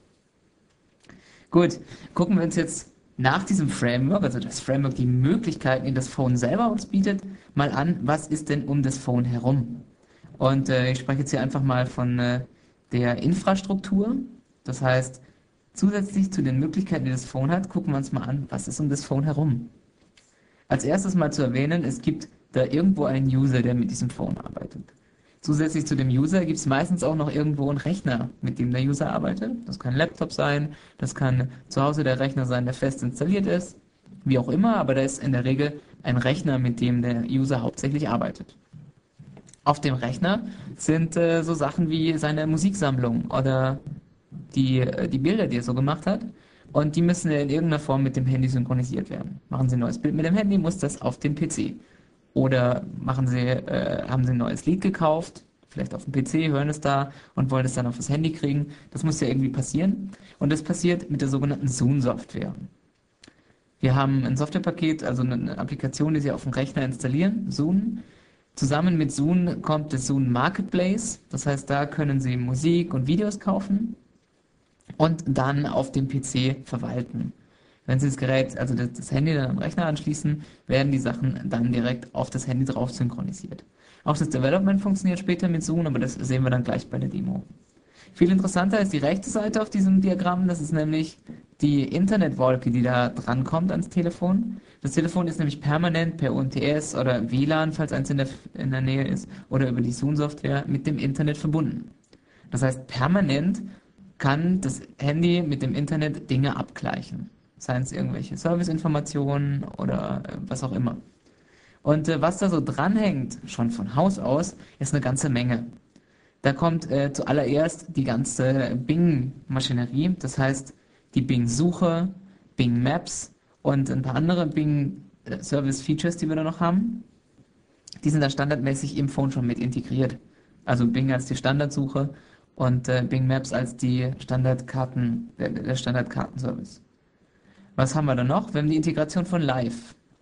Gut, gucken wir uns jetzt nach diesem Framework, also das Framework die Möglichkeiten, die das Phone selber uns bietet, mal an, was ist denn um das Phone herum? Und äh, ich spreche jetzt hier einfach mal von äh, der Infrastruktur. Das heißt, zusätzlich zu den Möglichkeiten, die das Phone hat, gucken wir uns mal an, was ist um das Phone herum. Als erstes mal zu erwähnen, es gibt da irgendwo einen User, der mit diesem Phone arbeitet. Zusätzlich zu dem User gibt es meistens auch noch irgendwo einen Rechner, mit dem der User arbeitet. Das kann ein Laptop sein, das kann zu Hause der Rechner sein, der fest installiert ist, wie auch immer, aber da ist in der Regel ein Rechner, mit dem der User hauptsächlich arbeitet. Auf dem Rechner sind äh, so Sachen wie seine Musiksammlung oder die, äh, die Bilder, die er so gemacht hat. Und die müssen in irgendeiner Form mit dem Handy synchronisiert werden. Machen Sie ein neues Bild mit dem Handy, muss das auf den P C. Oder machen Sie, äh, haben Sie ein neues Lied gekauft, vielleicht auf dem P C, hören es da und wollen es dann auf das Handy kriegen. Das muss ja irgendwie passieren. Und das passiert mit der sogenannten Zoom-Software. Wir haben ein Softwarepaket, also eine Applikation, die Sie auf dem Rechner installieren, Zoom. Zusammen mit Zoom kommt das Zoom Marketplace. Das heißt, da können Sie Musik und Videos kaufen und dann auf dem P C verwalten. Wenn Sie das Gerät, also das, das Handy dann am Rechner anschließen, werden die Sachen dann direkt auf das Handy drauf synchronisiert. Auch das Development funktioniert später mit Zoom, aber das sehen wir dann gleich bei der Demo. Viel interessanter ist die rechte Seite auf diesem Diagramm, das ist nämlich die Internetwolke, die da dran kommt ans Telefon. Das Telefon ist nämlich permanent per U M T S oder W L A N, falls eins in der, in der Nähe ist, oder über die Zoom-Software mit dem Internet verbunden. Das heißt, permanent kann das Handy mit dem Internet Dinge abgleichen. Seien es irgendwelche Serviceinformationen oder äh, was auch immer. Und äh, was da so dranhängt, schon von Haus aus, ist eine ganze Menge. Da kommt äh, zuallererst die ganze Bing-Maschinerie, das heißt die Bing-Suche, Bing Maps und ein paar andere Bing-Service-Features, die wir da noch haben. Die sind da standardmäßig im Phone schon mit integriert. Also Bing als die Standardsuche und äh, Bing Maps als die Standardkarten, der, der Standardkartenservice. Was haben wir da noch? Wir haben die Integration von Live.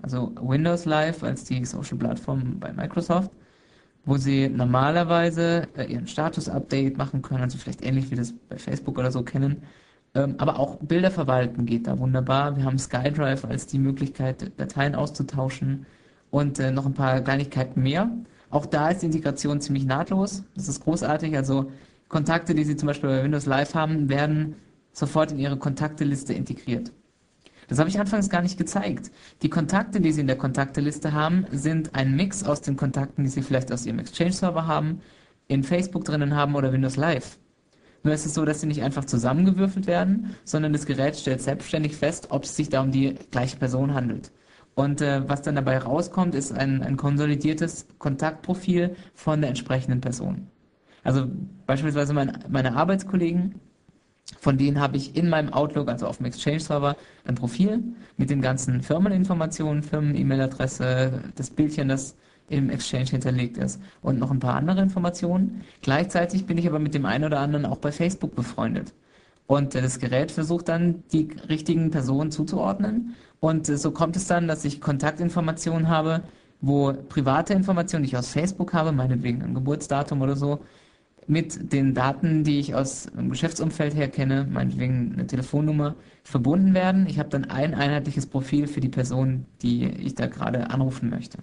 Also Windows Live als die Social-Plattform bei Microsoft, wo Sie normalerweise äh, Ihren Status-Update machen können, also vielleicht ähnlich wie das bei Facebook oder so kennen. Ähm, aber auch Bilder verwalten geht da wunderbar. Wir haben SkyDrive als die Möglichkeit, Dateien auszutauschen und äh, noch ein paar Kleinigkeiten mehr. Auch da ist die Integration ziemlich nahtlos. Das ist großartig. Also Kontakte, die Sie zum Beispiel bei Windows Live haben, werden sofort in Ihre Kontakteliste integriert. Das habe ich anfangs gar nicht gezeigt. Die Kontakte, die Sie in der Kontakteliste haben, sind ein Mix aus den Kontakten, die Sie vielleicht aus Ihrem Exchange-Server haben, in Facebook drinnen haben oder Windows Live. Nur ist es so, dass sie nicht einfach zusammengewürfelt werden, sondern das Gerät stellt selbstständig fest, ob es sich da um die gleiche Person handelt. Und äh, was dann dabei rauskommt, ist ein, ein konsolidiertes Kontaktprofil von der entsprechenden Person. Also beispielsweise mein, meine Arbeitskollegen, von denen habe ich in meinem Outlook, also auf dem Exchange-Server, ein Profil mit den ganzen Firmeninformationen, Firmen-E-Mail-Adresse, das Bildchen, das im Exchange hinterlegt ist und noch ein paar andere Informationen. Gleichzeitig bin ich aber mit dem einen oder anderen auch bei Facebook befreundet. Und äh, das Gerät versucht dann, die richtigen Personen zuzuordnen. Und äh, so kommt es dann, dass ich Kontaktinformationen habe, wo private Informationen, die ich aus Facebook habe, meinetwegen ein Geburtsdatum oder so, mit den Daten, die ich aus dem Geschäftsumfeld her kenne, meinetwegen eine Telefonnummer, verbunden werden. Ich habe dann ein einheitliches Profil für die Person, die ich da gerade anrufen möchte.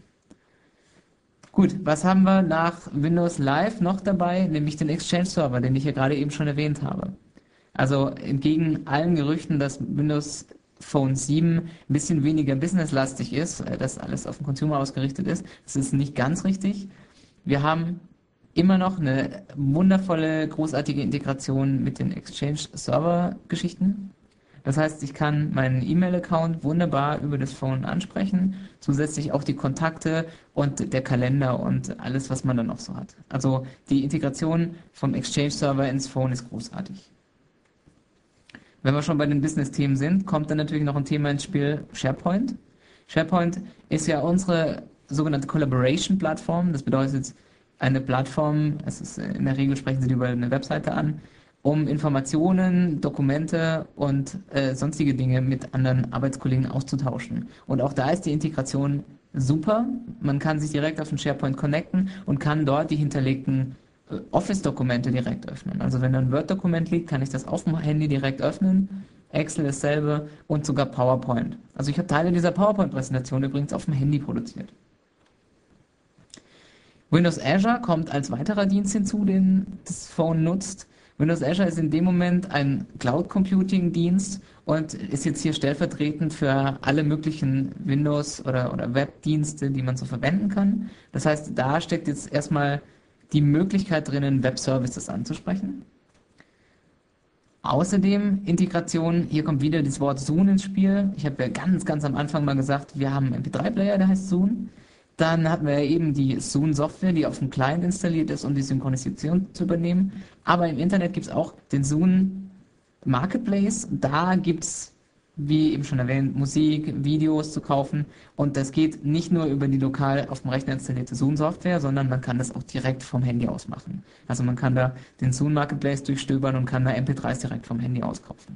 Gut, was haben wir nach Windows Live noch dabei? Nämlich den Exchange-Server, den ich hier gerade eben schon erwähnt habe. Also entgegen allen Gerüchten, dass Windows Phone sieben ein bisschen weniger businesslastig ist, dass alles auf den Consumer ausgerichtet ist, das ist nicht ganz richtig. Wir haben immer noch eine wundervolle, großartige Integration mit den Exchange-Server-Geschichten. Das heißt, ich kann meinen E-Mail-Account wunderbar über das Phone ansprechen, zusätzlich auch die Kontakte und der Kalender und alles, was man dann noch so hat. Also die Integration vom Exchange-Server ins Phone ist großartig. Wenn wir schon bei den Business-Themen sind, kommt dann natürlich noch ein Thema ins Spiel, SharePoint. SharePoint ist ja unsere sogenannte Collaboration-Plattform. Das bedeutet eine Plattform, es ist in der Regel sprechen Sie die über eine Webseite an, um Informationen, Dokumente und äh, sonstige Dinge mit anderen Arbeitskollegen auszutauschen. Und auch da ist die Integration super. Man kann sich direkt auf den SharePoint connecten und kann dort die hinterlegten äh, Office-Dokumente direkt öffnen. Also wenn da ein Word-Dokument liegt, kann ich das auf dem Handy direkt öffnen. Excel dasselbe und sogar PowerPoint. Also ich habe Teile dieser PowerPoint-Präsentation übrigens auf dem Handy produziert. Windows Azure kommt als weiterer Dienst hinzu, den das Phone nutzt. Windows Azure ist in dem Moment ein Cloud-Computing-Dienst und ist jetzt hier stellvertretend für alle möglichen Windows- oder, oder Webdienste, die man so verwenden kann. Das heißt, da steckt jetzt erstmal die Möglichkeit drinnen, Web-Services anzusprechen. Außerdem Integration, hier kommt wieder das Wort Zune ins Spiel. Ich habe ja ganz, ganz am Anfang mal gesagt, wir haben einen M P drei Player, der heißt Zune. Dann hatten wir ja eben die Zune-Software, die auf dem Client installiert ist, um die Synchronisation zu übernehmen. Aber im Internet gibt es auch den Zune Marketplace. Da gibt es, wie eben schon erwähnt, Musik, Videos zu kaufen. Und das geht nicht nur über die lokal auf dem Rechner installierte Zune-Software, sondern man kann das auch direkt vom Handy aus machen. Also man kann da den Zune Marketplace durchstöbern und kann da M P dreis direkt vom Handy aus kaufen.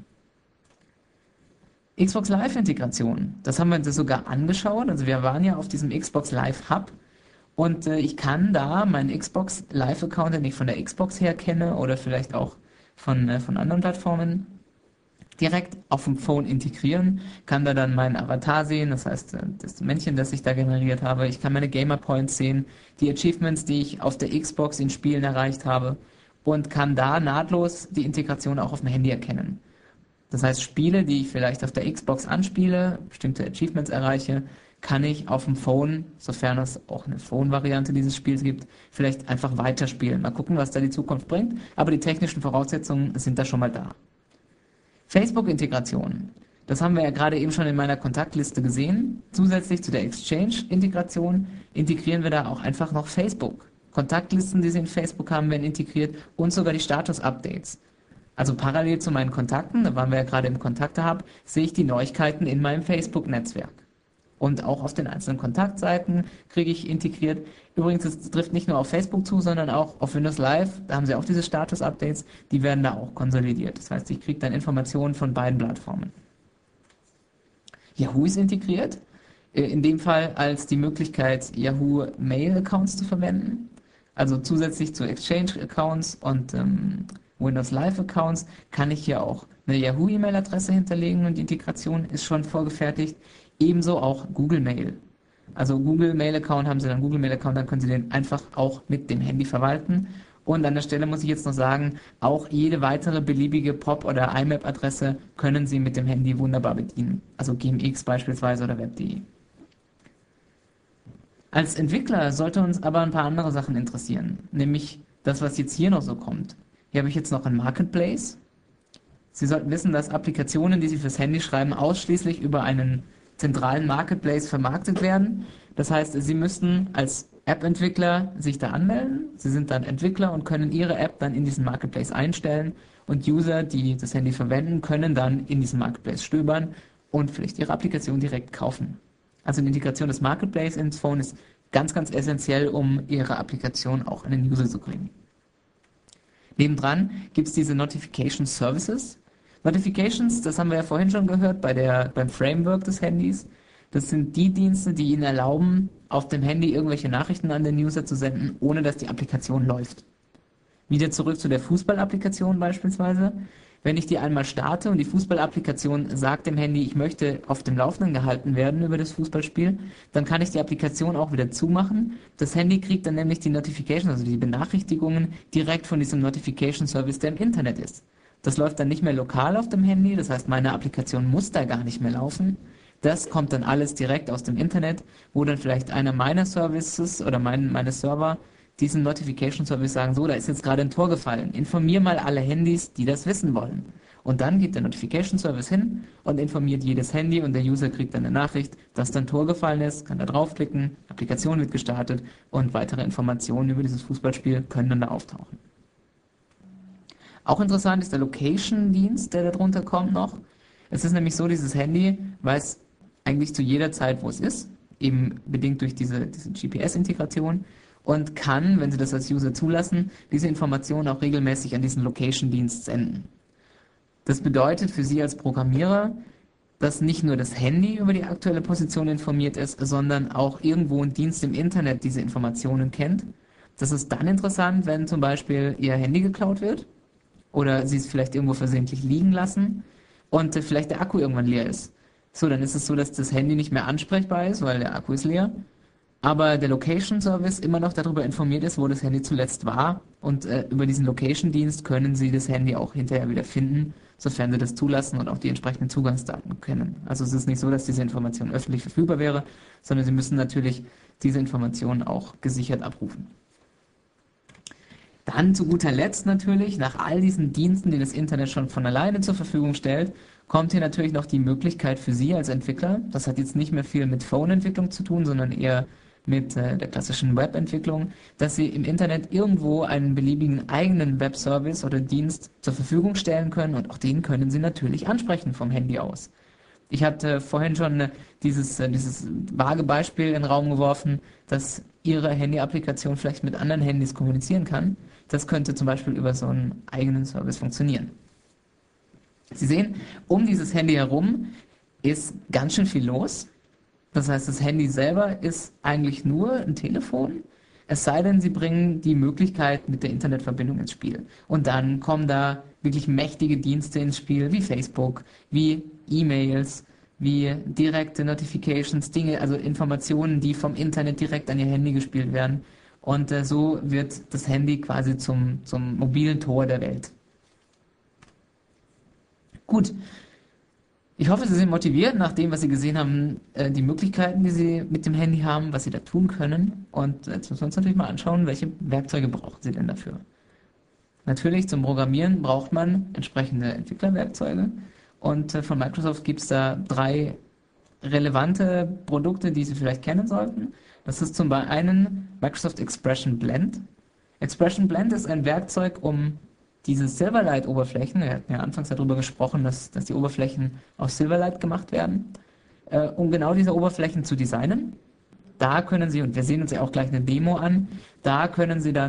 Xbox Live-Integration, das haben wir uns sogar angeschaut. Also wir waren ja auf diesem Xbox Live Hub und äh, ich kann da meinen Xbox Live-Account, den ich von der Xbox her kenne oder vielleicht auch von, äh, von anderen Plattformen, direkt auf dem Phone integrieren, kann da dann meinen Avatar sehen, das heißt das Männchen, das ich da generiert habe. Ich kann meine Gamer Points sehen, die Achievements, die ich auf der Xbox in Spielen erreicht habe und kann da nahtlos die Integration auch auf dem Handy erkennen. Das heißt, Spiele, die ich vielleicht auf der Xbox anspiele, bestimmte Achievements erreiche, kann ich auf dem Phone, sofern es auch eine Phone-Variante dieses Spiels gibt, vielleicht einfach weiterspielen. Mal gucken, was da die Zukunft bringt, aber die technischen Voraussetzungen sind da schon mal da. Facebook-Integration. Das haben wir ja gerade eben schon in meiner Kontaktliste gesehen. Zusätzlich zu der Exchange-Integration integrieren wir da auch einfach noch Facebook. Kontaktlisten, die Sie in Facebook haben, werden integriert und sogar die Status-Updates. Also parallel zu meinen Kontakten, da waren wir ja gerade im Kontakte-Hub, sehe ich die Neuigkeiten in meinem Facebook-Netzwerk. Und auch auf den einzelnen Kontaktseiten kriege ich integriert. Übrigens, es trifft nicht nur auf Facebook zu, sondern auch auf Windows Live. Da haben sie auch diese Status-Updates, die werden da auch konsolidiert. Das heißt, ich kriege dann Informationen von beiden Plattformen. Yahoo ist integriert. Äh, In dem Fall als die Möglichkeit, Yahoo Mail-Accounts zu verwenden. Also zusätzlich zu Exchange-Accounts und ähm, Windows Live-Accounts kann ich hier auch eine Yahoo-E-Mail-Adresse hinterlegen und die Integration ist schon vorgefertigt. Ebenso auch Google Mail. Also Google Mail-Account, haben Sie dann Google Mail-Account, dann können Sie den einfach auch mit dem Handy verwalten. Und an der Stelle muss ich jetzt noch sagen, auch jede weitere beliebige P O P- oder I M A P-Adresse können Sie mit dem Handy wunderbar bedienen. Also G M X beispielsweise oder web punkt de. Als Entwickler sollte uns aber ein paar andere Sachen interessieren, nämlich das, was jetzt hier noch so kommt. Hier habe ich jetzt noch ein Marketplace. Sie sollten wissen, dass Applikationen, die Sie fürs Handy schreiben, ausschließlich über einen zentralen Marketplace vermarktet werden. Das heißt, Sie müssten als App-Entwickler sich da anmelden. Sie sind dann Entwickler und können Ihre App dann in diesen Marketplace einstellen. Und User, die das Handy verwenden, können dann in diesem Marketplace stöbern und vielleicht ihre Applikation direkt kaufen. Also die Integration des Marketplace ins Phone ist ganz, ganz essentiell, um Ihre Applikation auch an den User zu bringen. Nebendran gibt es diese Notification Services. Notifications, das haben wir ja vorhin schon gehört bei der, beim Framework des Handys. Das sind die Dienste, die Ihnen erlauben, auf dem Handy irgendwelche Nachrichten an den User zu senden, ohne dass die Applikation läuft. Wieder zurück zu der Fußballapplikation beispielsweise. Wenn ich die einmal starte und die Fußballapplikation sagt dem Handy, ich möchte auf dem Laufenden gehalten werden über das Fußballspiel, dann kann ich die Applikation auch wieder zumachen. Das Handy kriegt dann nämlich die Notifications, also die Benachrichtigungen, direkt von diesem Notification Service, der im Internet ist. Das läuft dann nicht mehr lokal auf dem Handy, das heißt, meine Applikation muss da gar nicht mehr laufen. Das kommt dann alles direkt aus dem Internet, wo dann vielleicht einer meiner Services oder mein, meine Server diesen Notification Service sagen, so, da ist jetzt gerade ein Tor gefallen. Informier mal alle Handys, die das wissen wollen. Und dann geht der Notification Service hin und informiert jedes Handy und der User kriegt dann eine Nachricht, dass da ein Tor gefallen ist, kann da draufklicken, Applikation wird gestartet und weitere Informationen über dieses Fußballspiel können dann da auftauchen. Auch interessant ist der Location-Dienst, der darunter kommt noch. Es ist nämlich so, dieses Handy weiß eigentlich zu jeder Zeit, wo es ist, eben bedingt durch diese, diese G P S-Integration und kann, wenn Sie das als User zulassen, diese Informationen auch regelmäßig an diesen Location-Dienst senden. Das bedeutet für Sie als Programmierer, dass nicht nur das Handy über die aktuelle Position informiert ist, sondern auch irgendwo ein Dienst im Internet diese Informationen kennt. Das ist dann interessant, wenn zum Beispiel Ihr Handy geklaut wird oder Sie es vielleicht irgendwo versehentlich liegen lassen und vielleicht der Akku irgendwann leer ist. So, dann ist es so, dass das Handy nicht mehr ansprechbar ist, weil der Akku ist leer, aber der Location Service immer noch darüber informiert ist, wo das Handy zuletzt war und äh, über diesen Location-Dienst können Sie das Handy auch hinterher wieder finden, sofern Sie das zulassen und auch die entsprechenden Zugangsdaten kennen. Also es ist nicht so, dass diese Information öffentlich verfügbar wäre, sondern Sie müssen natürlich diese Informationen auch gesichert abrufen. Dann zu guter Letzt natürlich, nach all diesen Diensten, die das Internet schon von alleine zur Verfügung stellt, kommt hier natürlich noch die Möglichkeit für Sie als Entwickler, das hat jetzt nicht mehr viel mit Phone-Entwicklung zu tun, sondern eher mit äh, der klassischen Webentwicklung, dass Sie im Internet irgendwo einen beliebigen eigenen Webservice oder Dienst zur Verfügung stellen können und auch den können Sie natürlich ansprechen vom Handy aus. Ich hatte vorhin schon äh, dieses, äh, dieses vage Beispiel in den Raum geworfen, dass Ihre Handy-Applikation vielleicht mit anderen Handys kommunizieren kann. Das könnte zum Beispiel über so einen eigenen Service funktionieren. Sie sehen, um dieses Handy herum ist ganz schön viel los. Das heißt, das Handy selber ist eigentlich nur ein Telefon, es sei denn, Sie bringen die Möglichkeit mit der Internetverbindung ins Spiel. Und dann kommen da wirklich mächtige Dienste ins Spiel, wie Facebook, wie E-Mails, wie direkte Notifications, Dinge, also Informationen, die vom Internet direkt an Ihr Handy gespielt werden. Und äh, so wird das Handy quasi zum, zum mobilen Tor der Welt. Gut. Ich hoffe, Sie sind motiviert, nach dem, was Sie gesehen haben, äh, die Möglichkeiten, die Sie mit dem Handy haben, was Sie da tun können. Und jetzt müssen wir uns natürlich mal anschauen, welche Werkzeuge brauchen Sie denn dafür. Natürlich, zum Programmieren braucht man entsprechende Entwicklerwerkzeuge. Und äh, von Microsoft gibt es da drei relevante Produkte, die Sie vielleicht kennen sollten. Das ist zum einen Microsoft Expression Blend. Expression Blend ist ein Werkzeug, um diese Silverlight-Oberflächen, wir hatten ja anfangs darüber gesprochen, dass, dass die Oberflächen aus Silverlight gemacht werden, äh, um genau diese Oberflächen zu designen. Da können Sie, und wir sehen uns ja auch gleich eine Demo an, da können Sie dann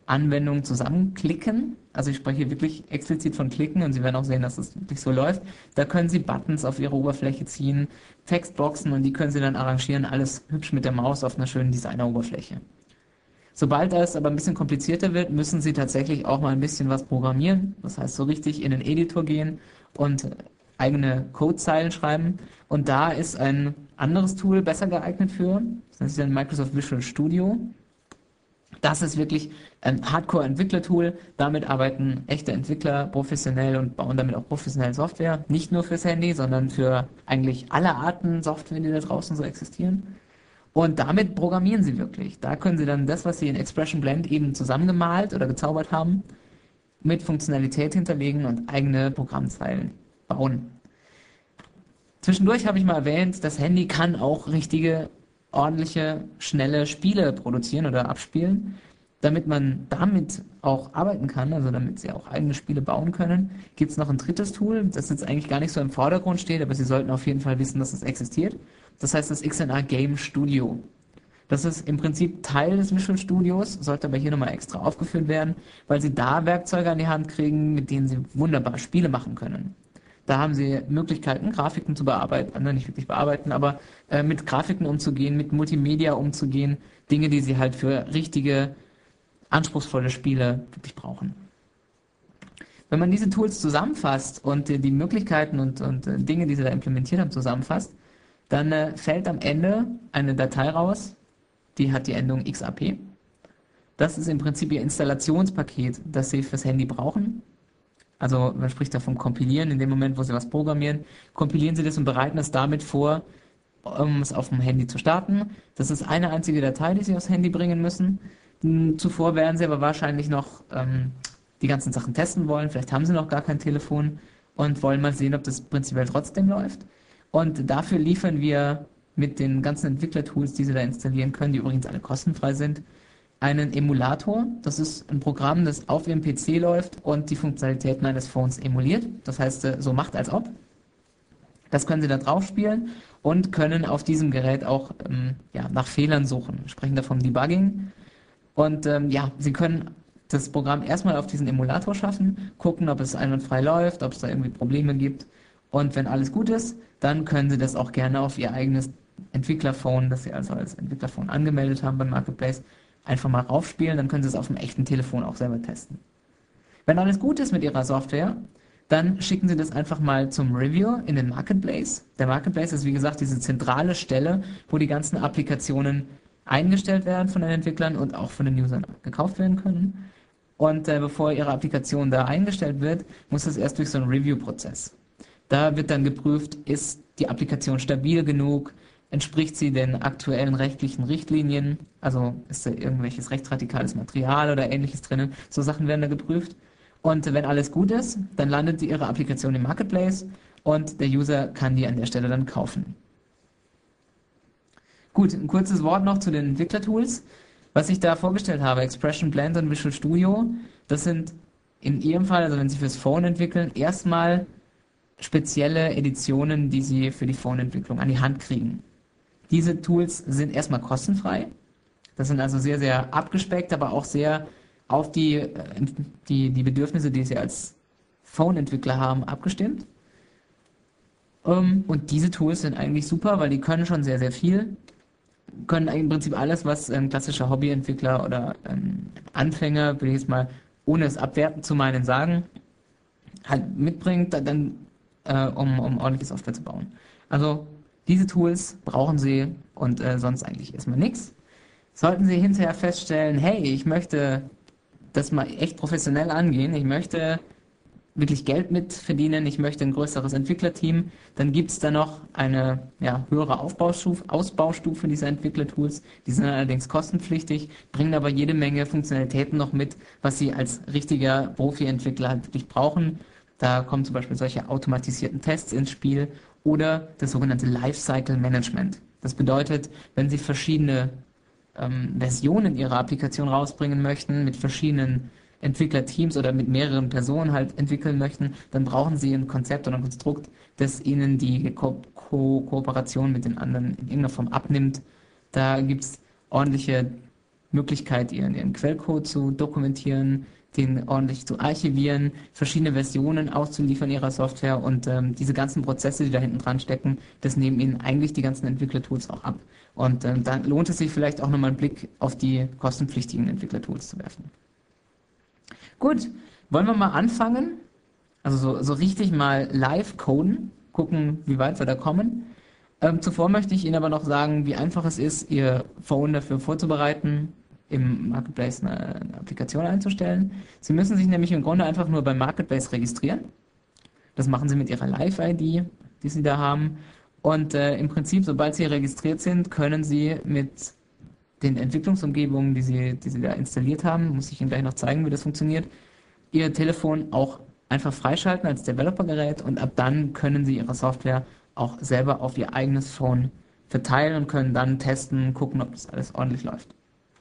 Anwendungen zusammenklicken. Also ich spreche hier wirklich explizit von Klicken und Sie werden auch sehen, dass es wirklich so läuft. Da können Sie Buttons auf Ihre Oberfläche ziehen, Textboxen und die können Sie dann arrangieren, alles hübsch mit der Maus auf einer schönen Designer-Oberfläche. Sobald das aber ein bisschen komplizierter wird, müssen Sie tatsächlich auch mal ein bisschen was programmieren. Das heißt, so richtig in den Editor gehen und eigene Codezeilen schreiben. Und da ist ein anderes Tool besser geeignet für. Das ist ein Microsoft Visual Studio. Das ist wirklich ein Hardcore-Entwickler-Tool. Damit arbeiten echte Entwickler professionell und bauen damit auch professionell Software. Nicht nur fürs Handy, sondern für eigentlich alle Arten Software, die da draußen so existieren. Und damit programmieren sie wirklich. Da können sie dann das, was sie in Expression Blend eben zusammengemalt oder gezaubert haben, mit Funktionalität hinterlegen und eigene Programmzeilen bauen. Zwischendurch habe ich mal erwähnt, das Handy kann auch richtige, ordentliche, schnelle Spiele produzieren oder abspielen. Damit man damit auch arbeiten kann, also damit sie auch eigene Spiele bauen können, gibt es noch ein drittes Tool, das jetzt eigentlich gar nicht so im Vordergrund steht, aber Sie sollten auf jeden Fall wissen, dass es existiert. Das heißt das X N A Game Studio. Das ist im Prinzip Teil des Visual Studios, sollte aber hier nochmal extra aufgeführt werden, weil Sie da Werkzeuge an die Hand kriegen, mit denen Sie wunderbar Spiele machen können. Da haben Sie Möglichkeiten, Grafiken zu bearbeiten, also nicht wirklich bearbeiten, aber äh, mit Grafiken umzugehen, mit Multimedia umzugehen, Dinge, die Sie halt für richtige, anspruchsvolle Spiele wirklich brauchen. Wenn man diese Tools zusammenfasst und äh, die Möglichkeiten und, und äh, Dinge, die Sie da implementiert haben, zusammenfasst, dann äh, fällt am Ende eine Datei raus, die hat die Endung X A P. Das ist im Prinzip Ihr Installationspaket, das Sie fürs Handy brauchen. Also man spricht da vom Kompilieren, in dem Moment, wo Sie was programmieren, kompilieren Sie das und bereiten es damit vor, um es auf dem Handy zu starten. Das ist eine einzige Datei, die Sie aufs Handy bringen müssen. Zuvor werden Sie aber wahrscheinlich noch ähm, die ganzen Sachen testen wollen. Vielleicht haben Sie noch gar kein Telefon und wollen mal sehen, ob das prinzipiell trotzdem läuft. Und dafür liefern wir mit den ganzen Entwicklertools, die Sie da installieren können, die übrigens alle kostenfrei sind, einen Emulator. Das ist ein Programm, das auf Ihrem P C läuft und die Funktionalitäten eines Phones emuliert. Das heißt, so macht als ob. Das können Sie da drauf spielen und können auf diesem Gerät auch ähm, ja, nach Fehlern suchen. Wir sprechen da vom Debugging. Und ähm, ja, Sie können das Programm erstmal auf diesen Emulator schaffen, gucken, ob es einwandfrei läuft, ob es da irgendwie Probleme gibt. Und wenn alles gut ist, dann können Sie das auch gerne auf Ihr eigenes Entwicklerphone, das Sie also als Entwicklerphone angemeldet haben beim Marketplace, einfach mal raufspielen. Dann können Sie es auf dem echten Telefon auch selber testen. Wenn alles gut ist mit Ihrer Software, dann schicken Sie das einfach mal zum Review in den Marketplace. Der Marketplace ist, wie gesagt, diese zentrale Stelle, wo die ganzen Applikationen eingestellt werden von den Entwicklern und auch von den Usern gekauft werden können. Und äh, bevor Ihre Applikation da eingestellt wird, muss es erst durch so einen Review-Prozess. Da wird dann geprüft, ist die Applikation stabil genug, entspricht sie den aktuellen rechtlichen Richtlinien, also ist da irgendwelches rechtsradikales Material oder ähnliches drin, so Sachen werden da geprüft. Und wenn alles gut ist, dann landet Ihre Applikation im Marketplace und der User kann die an der Stelle dann kaufen. Gut, ein kurzes Wort noch zu den Entwicklertools. Was ich da vorgestellt habe, Expression Blend und Visual Studio, das sind in Ihrem Fall, also wenn Sie fürs Phone entwickeln, erstmal spezielle Editionen, die Sie für die Phone-Entwicklung an die Hand kriegen. Diese Tools sind erstmal kostenfrei. Das sind also sehr, sehr abgespeckt, aber auch sehr auf die, die, die Bedürfnisse, die Sie als Phone-Entwickler haben, abgestimmt. Und diese Tools sind eigentlich super, weil die können schon sehr, sehr viel. Können im Prinzip alles, was ein klassischer Hobbyentwickler oder ein Anfänger, will ich jetzt mal, ohne es abwerten zu meinen, sagen, halt mitbringt, dann, äh, um, um ordentliche Software zu bauen. Also diese Tools brauchen Sie und äh, sonst eigentlich erstmal nichts. Sollten Sie hinterher feststellen, hey, ich möchte das mal echt professionell angehen, ich möchte wirklich Geld mit verdienen, ich möchte ein größeres Entwicklerteam, dann gibt es da noch eine ja, höhere Aufbaustufe, Ausbaustufe dieser Entwicklertools. Die sind allerdings kostenpflichtig, bringen aber jede Menge Funktionalitäten noch mit, was Sie als richtiger Profi-Entwickler halt wirklich brauchen. Da kommen zum Beispiel solche automatisierten Tests ins Spiel oder das sogenannte Lifecycle Management. Das bedeutet, wenn Sie verschiedene ähm, Versionen Ihrer Applikation rausbringen möchten, mit verschiedenen Entwicklerteams oder mit mehreren Personen halt entwickeln möchten, dann brauchen Sie ein Konzept oder ein Konstrukt, das Ihnen die Ko Ko Kooperation mit den anderen in irgendeiner Form abnimmt. Da gibt es ordentliche Möglichkeit, ihren, ihren Quellcode zu dokumentieren, den ordentlich zu archivieren, verschiedene Versionen auszuliefern ihrer Software und ähm, diese ganzen Prozesse, die da hinten dran stecken, das nehmen ihnen eigentlich die ganzen Entwicklertools auch ab. Und ähm, da lohnt es sich vielleicht auch nochmal einen Blick auf die kostenpflichtigen Entwicklertools zu werfen. Gut, wollen wir mal anfangen? Also so, so richtig mal live coden, gucken, wie weit wir da kommen. Ähm, zuvor möchte ich Ihnen aber noch sagen, wie einfach es ist, Ihr Phone dafür vorzubereiten, im Marketplace eine, eine Applikation einzustellen. Sie müssen sich nämlich im Grunde einfach nur beim Marketplace registrieren. Das machen Sie mit Ihrer Live-I D, die Sie da haben. Und äh, im Prinzip, sobald Sie registriert sind, können Sie mit den Entwicklungsumgebungen, die Sie, die Sie da installiert haben, muss ich Ihnen gleich noch zeigen, wie das funktioniert, Ihr Telefon auch einfach freischalten als Developer-Gerät und ab dann können Sie Ihre Software auch selber auf Ihr eigenes Phone verteilen und können dann testen, gucken, ob das alles ordentlich läuft.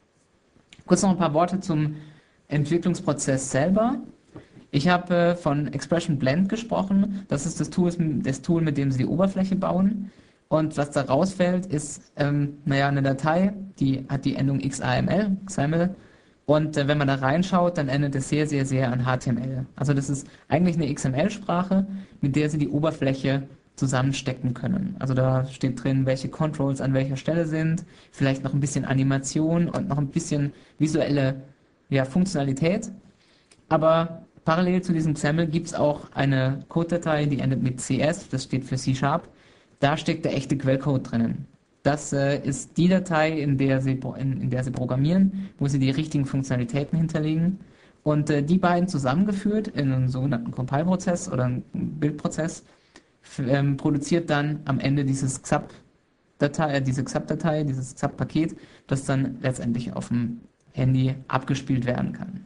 Kurz noch ein paar Worte zum Entwicklungsprozess selber. Ich habe äh, von Expression Blend gesprochen. Das ist das Tool, das Tool, mit dem Sie die Oberfläche bauen. Und was da rausfällt, ist, ähm, naja, eine Datei, die hat die Endung X A M L, X A M L. Und äh, wenn man da reinschaut, dann endet es sehr, sehr, sehr an H T M L. Also das ist eigentlich eine X M L-Sprache, mit der Sie die Oberfläche zusammenstecken können. Also da steht drin, welche Controls an welcher Stelle sind, vielleicht noch ein bisschen Animation und noch ein bisschen visuelle ja, Funktionalität. Aber parallel zu diesem X A M L gibt es auch eine Code-Datei, die endet mit C S, das steht für C Sharp. Da steckt der echte Quellcode drinnen. Das äh, ist die Datei, in der, Sie, in, in der Sie programmieren, wo Sie die richtigen Funktionalitäten hinterlegen. Und äh, die beiden zusammengeführt in einen sogenannten Compile-Prozess oder einen Bildprozess ähm, produziert dann am Ende dieses X A P-Datei, äh, diese X A P-Datei, dieses X A P-Paket, das dann letztendlich auf dem Handy abgespielt werden kann.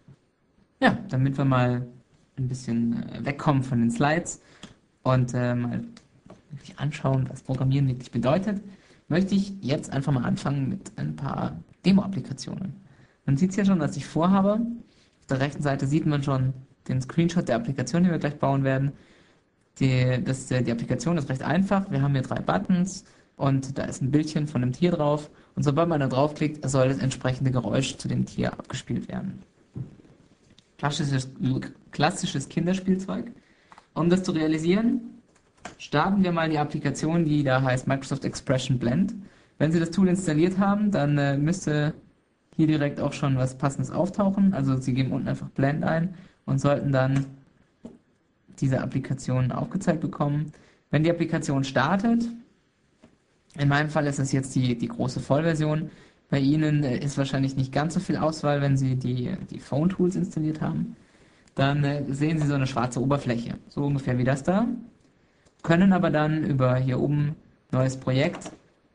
Ja, damit wir mal ein bisschen äh, wegkommen von den Slides und äh, mal wirklich anschauen, was Programmieren wirklich bedeutet, möchte ich jetzt einfach mal anfangen mit ein paar Demo-Applikationen. Man sieht hier schon, was ich vorhabe. Auf der rechten Seite sieht man schon den Screenshot der Applikation, die wir gleich bauen werden. Die, das, die Applikation ist recht einfach. Wir haben hier drei Buttons und da ist ein Bildchen von einem Tier drauf. Und sobald man da draufklickt, soll das entsprechende Geräusch zu dem Tier abgespielt werden. Klassisches, klassisches Kinderspielzeug. Um das zu realisieren, starten wir mal die Applikation, die da heißt Microsoft Expression Blend. Wenn Sie das Tool installiert haben, dann äh, müsste hier direkt auch schon was Passendes auftauchen. Also Sie geben unten einfach Blend ein und sollten dann diese Applikation aufgezeigt bekommen. Wenn die Applikation startet, in meinem Fall ist es jetzt die, die große Vollversion. Bei Ihnen äh, ist wahrscheinlich nicht ganz so viel Auswahl, wenn Sie die, die Phone-Tools installiert haben. Dann äh, sehen Sie so eine schwarze Oberfläche, so ungefähr wie das da. Können aber dann über hier oben neues Projekt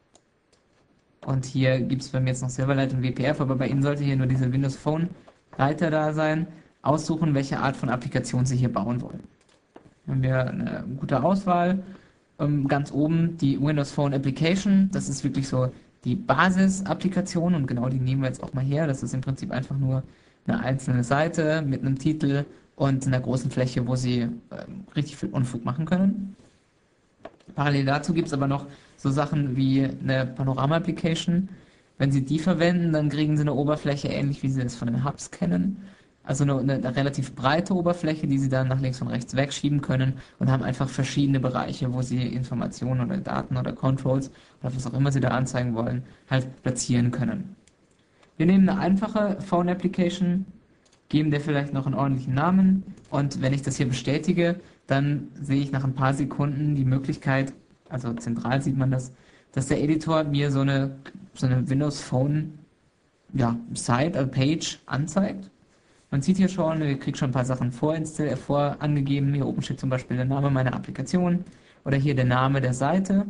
und hier gibt es bei mir jetzt noch Silverlight und W P F, aber bei Ihnen sollte hier nur diese Windows Phone Reiter da sein, aussuchen, welche Art von Applikation Sie hier bauen wollen. Dann haben wir eine gute Auswahl. Ähm, ganz oben die Windows Phone Application, das ist wirklich so die Basis-Applikation und genau die nehmen wir jetzt auch mal her. Das ist im Prinzip einfach nur eine einzelne Seite mit einem Titel und einer großen Fläche, wo Sie äh, richtig viel Unfug machen können. Parallel dazu gibt es aber noch so Sachen wie eine Panorama-Application. Wenn Sie die verwenden, dann kriegen Sie eine Oberfläche ähnlich wie Sie das von den Hubs kennen. Also eine, eine relativ breite Oberfläche, die Sie dann nach links und rechts wegschieben können und haben einfach verschiedene Bereiche, wo Sie Informationen oder Daten oder Controls oder was auch immer Sie da anzeigen wollen, halt platzieren können. Wir nehmen eine einfache Phone-Application, geben der vielleicht noch einen ordentlichen Namen und wenn ich das hier bestätige, dann sehe ich nach ein paar Sekunden die Möglichkeit, also zentral sieht man das, dass der Editor mir so eine, so eine Windows Phone ja, Site, also Page anzeigt. Man sieht hier schon, ich kriege schon ein paar Sachen vorinstalliert, vorangegeben. Hier oben steht zum Beispiel der Name meiner Applikation oder hier der Name der Seite.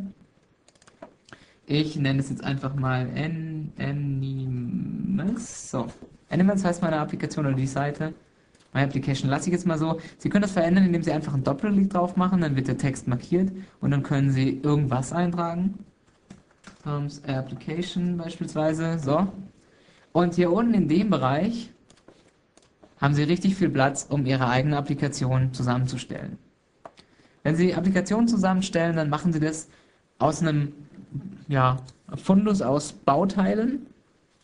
Ich nenne es jetzt einfach mal Animals. So, Animals heißt meine Applikation oder die Seite. My Application lasse ich jetzt mal so. Sie können das verändern, indem Sie einfach einen Doppelklick drauf machen, dann wird der Text markiert und dann können Sie irgendwas eintragen. Terms Application beispielsweise. So. Und hier unten in dem Bereich haben Sie richtig viel Platz, um Ihre eigene Applikation zusammenzustellen. Wenn Sie Applikationen zusammenstellen, dann machen Sie das aus einem ja, Fundus aus Bauteilen.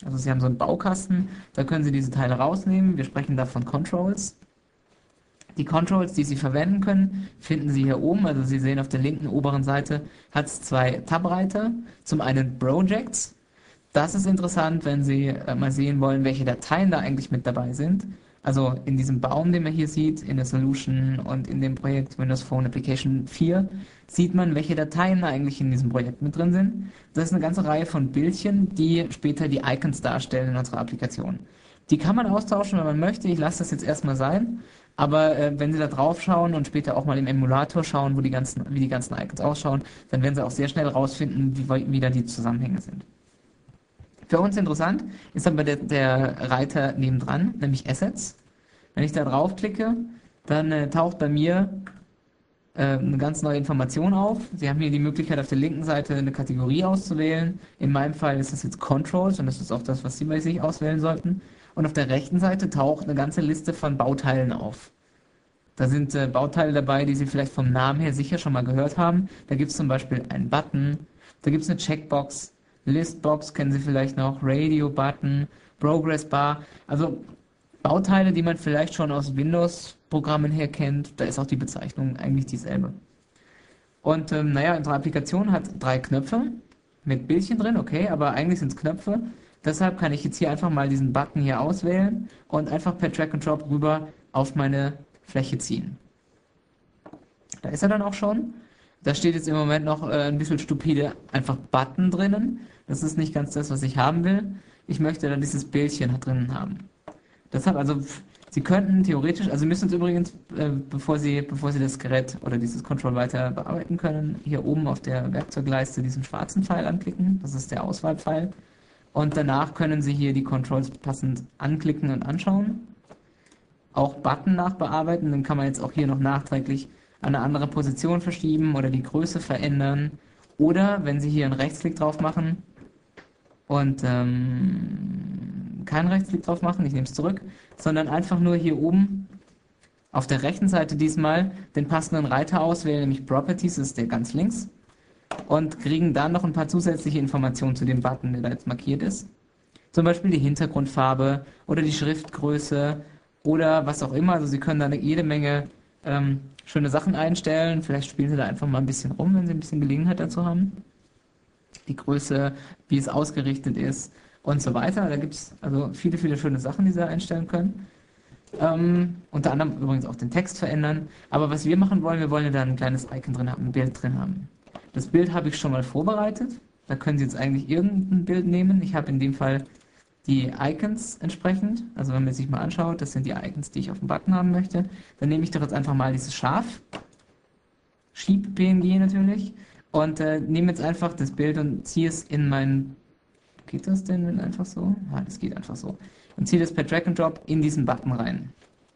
Also Sie haben so einen Baukasten, da können Sie diese Teile rausnehmen. Wir sprechen da von Controls. Die Controls, die Sie verwenden können, finden Sie hier oben. Also Sie sehen auf der linken oberen Seite hat es zwei Tab-Reiter. Zum einen Projects. Das ist interessant, wenn Sie äh, mal sehen wollen, welche Dateien da eigentlich mit dabei sind. Also in diesem Baum, den man hier sieht, in der Solution und in dem Projekt Windows Phone Application vier, sieht man, welche Dateien eigentlich in diesem Projekt mit drin sind. Das ist eine ganze Reihe von Bildchen, die später die Icons darstellen in unserer Applikation. Die kann man austauschen, wenn man möchte. Ich lasse das jetzt erstmal sein. Aber äh, wenn Sie da drauf schauen und später auch mal im Emulator schauen, wo die ganzen, wie die ganzen Icons ausschauen, dann werden Sie auch sehr schnell rausfinden, wie, wie da die Zusammenhänge sind. Für uns interessant ist aber der, der Reiter nebendran, nämlich Assets. Wenn ich da draufklicke, dann äh, taucht bei mir äh, eine ganz neue Information auf. Sie haben hier die Möglichkeit, auf der linken Seite eine Kategorie auszuwählen. In meinem Fall ist das jetzt Controls und das ist auch das, was Sie bei sich auswählen sollten. Und auf der rechten Seite taucht eine ganze Liste von Bauteilen auf. Da sind äh, Bauteile dabei, die Sie vielleicht vom Namen her sicher schon mal gehört haben. Da gibt es zum Beispiel einen Button, da gibt es eine Checkbox, Listbox kennen Sie vielleicht noch, Radio-Button, Progress-Bar. Also Bauteile, die man vielleicht schon aus Windows-Programmen her kennt. Da ist auch die Bezeichnung eigentlich dieselbe. Und ähm, naja, unsere Applikation hat drei Knöpfe mit Bildchen drin, okay, aber eigentlich sind es Knöpfe. Deshalb kann ich jetzt hier einfach mal diesen Button hier auswählen und einfach per Drag and Drop rüber auf meine Fläche ziehen. Da ist er dann auch schon. Da steht jetzt im Moment noch äh, ein bisschen stupide einfach Button drinnen. Das ist nicht ganz das, was ich haben will. Ich möchte dann dieses Bildchen drinnen haben. Deshalb, also, Sie könnten theoretisch, also Sie müssen es übrigens, äh, bevor Sie, bevor Sie das Gerät oder dieses Control weiter bearbeiten können, hier oben auf der Werkzeugleiste diesen schwarzen Pfeil anklicken. Das ist der Auswahlpfeil. Und danach können Sie hier die Controls passend anklicken und anschauen. Auch Button nachbearbeiten, dann kann man jetzt auch hier noch nachträglich an eine andere Position verschieben oder die Größe verändern. Oder wenn Sie hier einen Rechtsklick drauf machen und ähm, keinen Rechtsklick drauf machen, ich nehme es zurück, sondern einfach nur hier oben auf der rechten Seite diesmal den passenden Reiter auswählen, nämlich Properties, das ist der ganz links, und kriegen dann noch ein paar zusätzliche Informationen zu dem Button, der da jetzt markiert ist. Zum Beispiel die Hintergrundfarbe oder die Schriftgröße oder was auch immer. Also Sie können da jede Menge ähm, schöne Sachen einstellen. Vielleicht spielen Sie da einfach mal ein bisschen rum, wenn Sie ein bisschen Gelegenheit dazu haben. Die Größe, wie es ausgerichtet ist und so weiter. Da gibt es also viele, viele schöne Sachen, die Sie da einstellen können. Ähm, unter anderem übrigens auch den Text verändern. Aber was wir machen wollen, wir wollen ja da ein kleines Icon drin haben, ein Bild drin haben. Das Bild habe ich schon mal vorbereitet. Da können Sie jetzt eigentlich irgendein Bild nehmen. Ich habe in dem Fall die Icons entsprechend. Also wenn man sich mal anschaut, das sind die Icons, die ich auf dem Button haben möchte. Dann nehme ich doch jetzt einfach mal dieses Schaf. Schieb P N G natürlich. Und äh, nehme jetzt einfach das Bild und ziehe es in mein... Geht das denn wenn einfach so? Ja, das geht einfach so. Und ziehe das per Drag and Drop in diesen Button rein.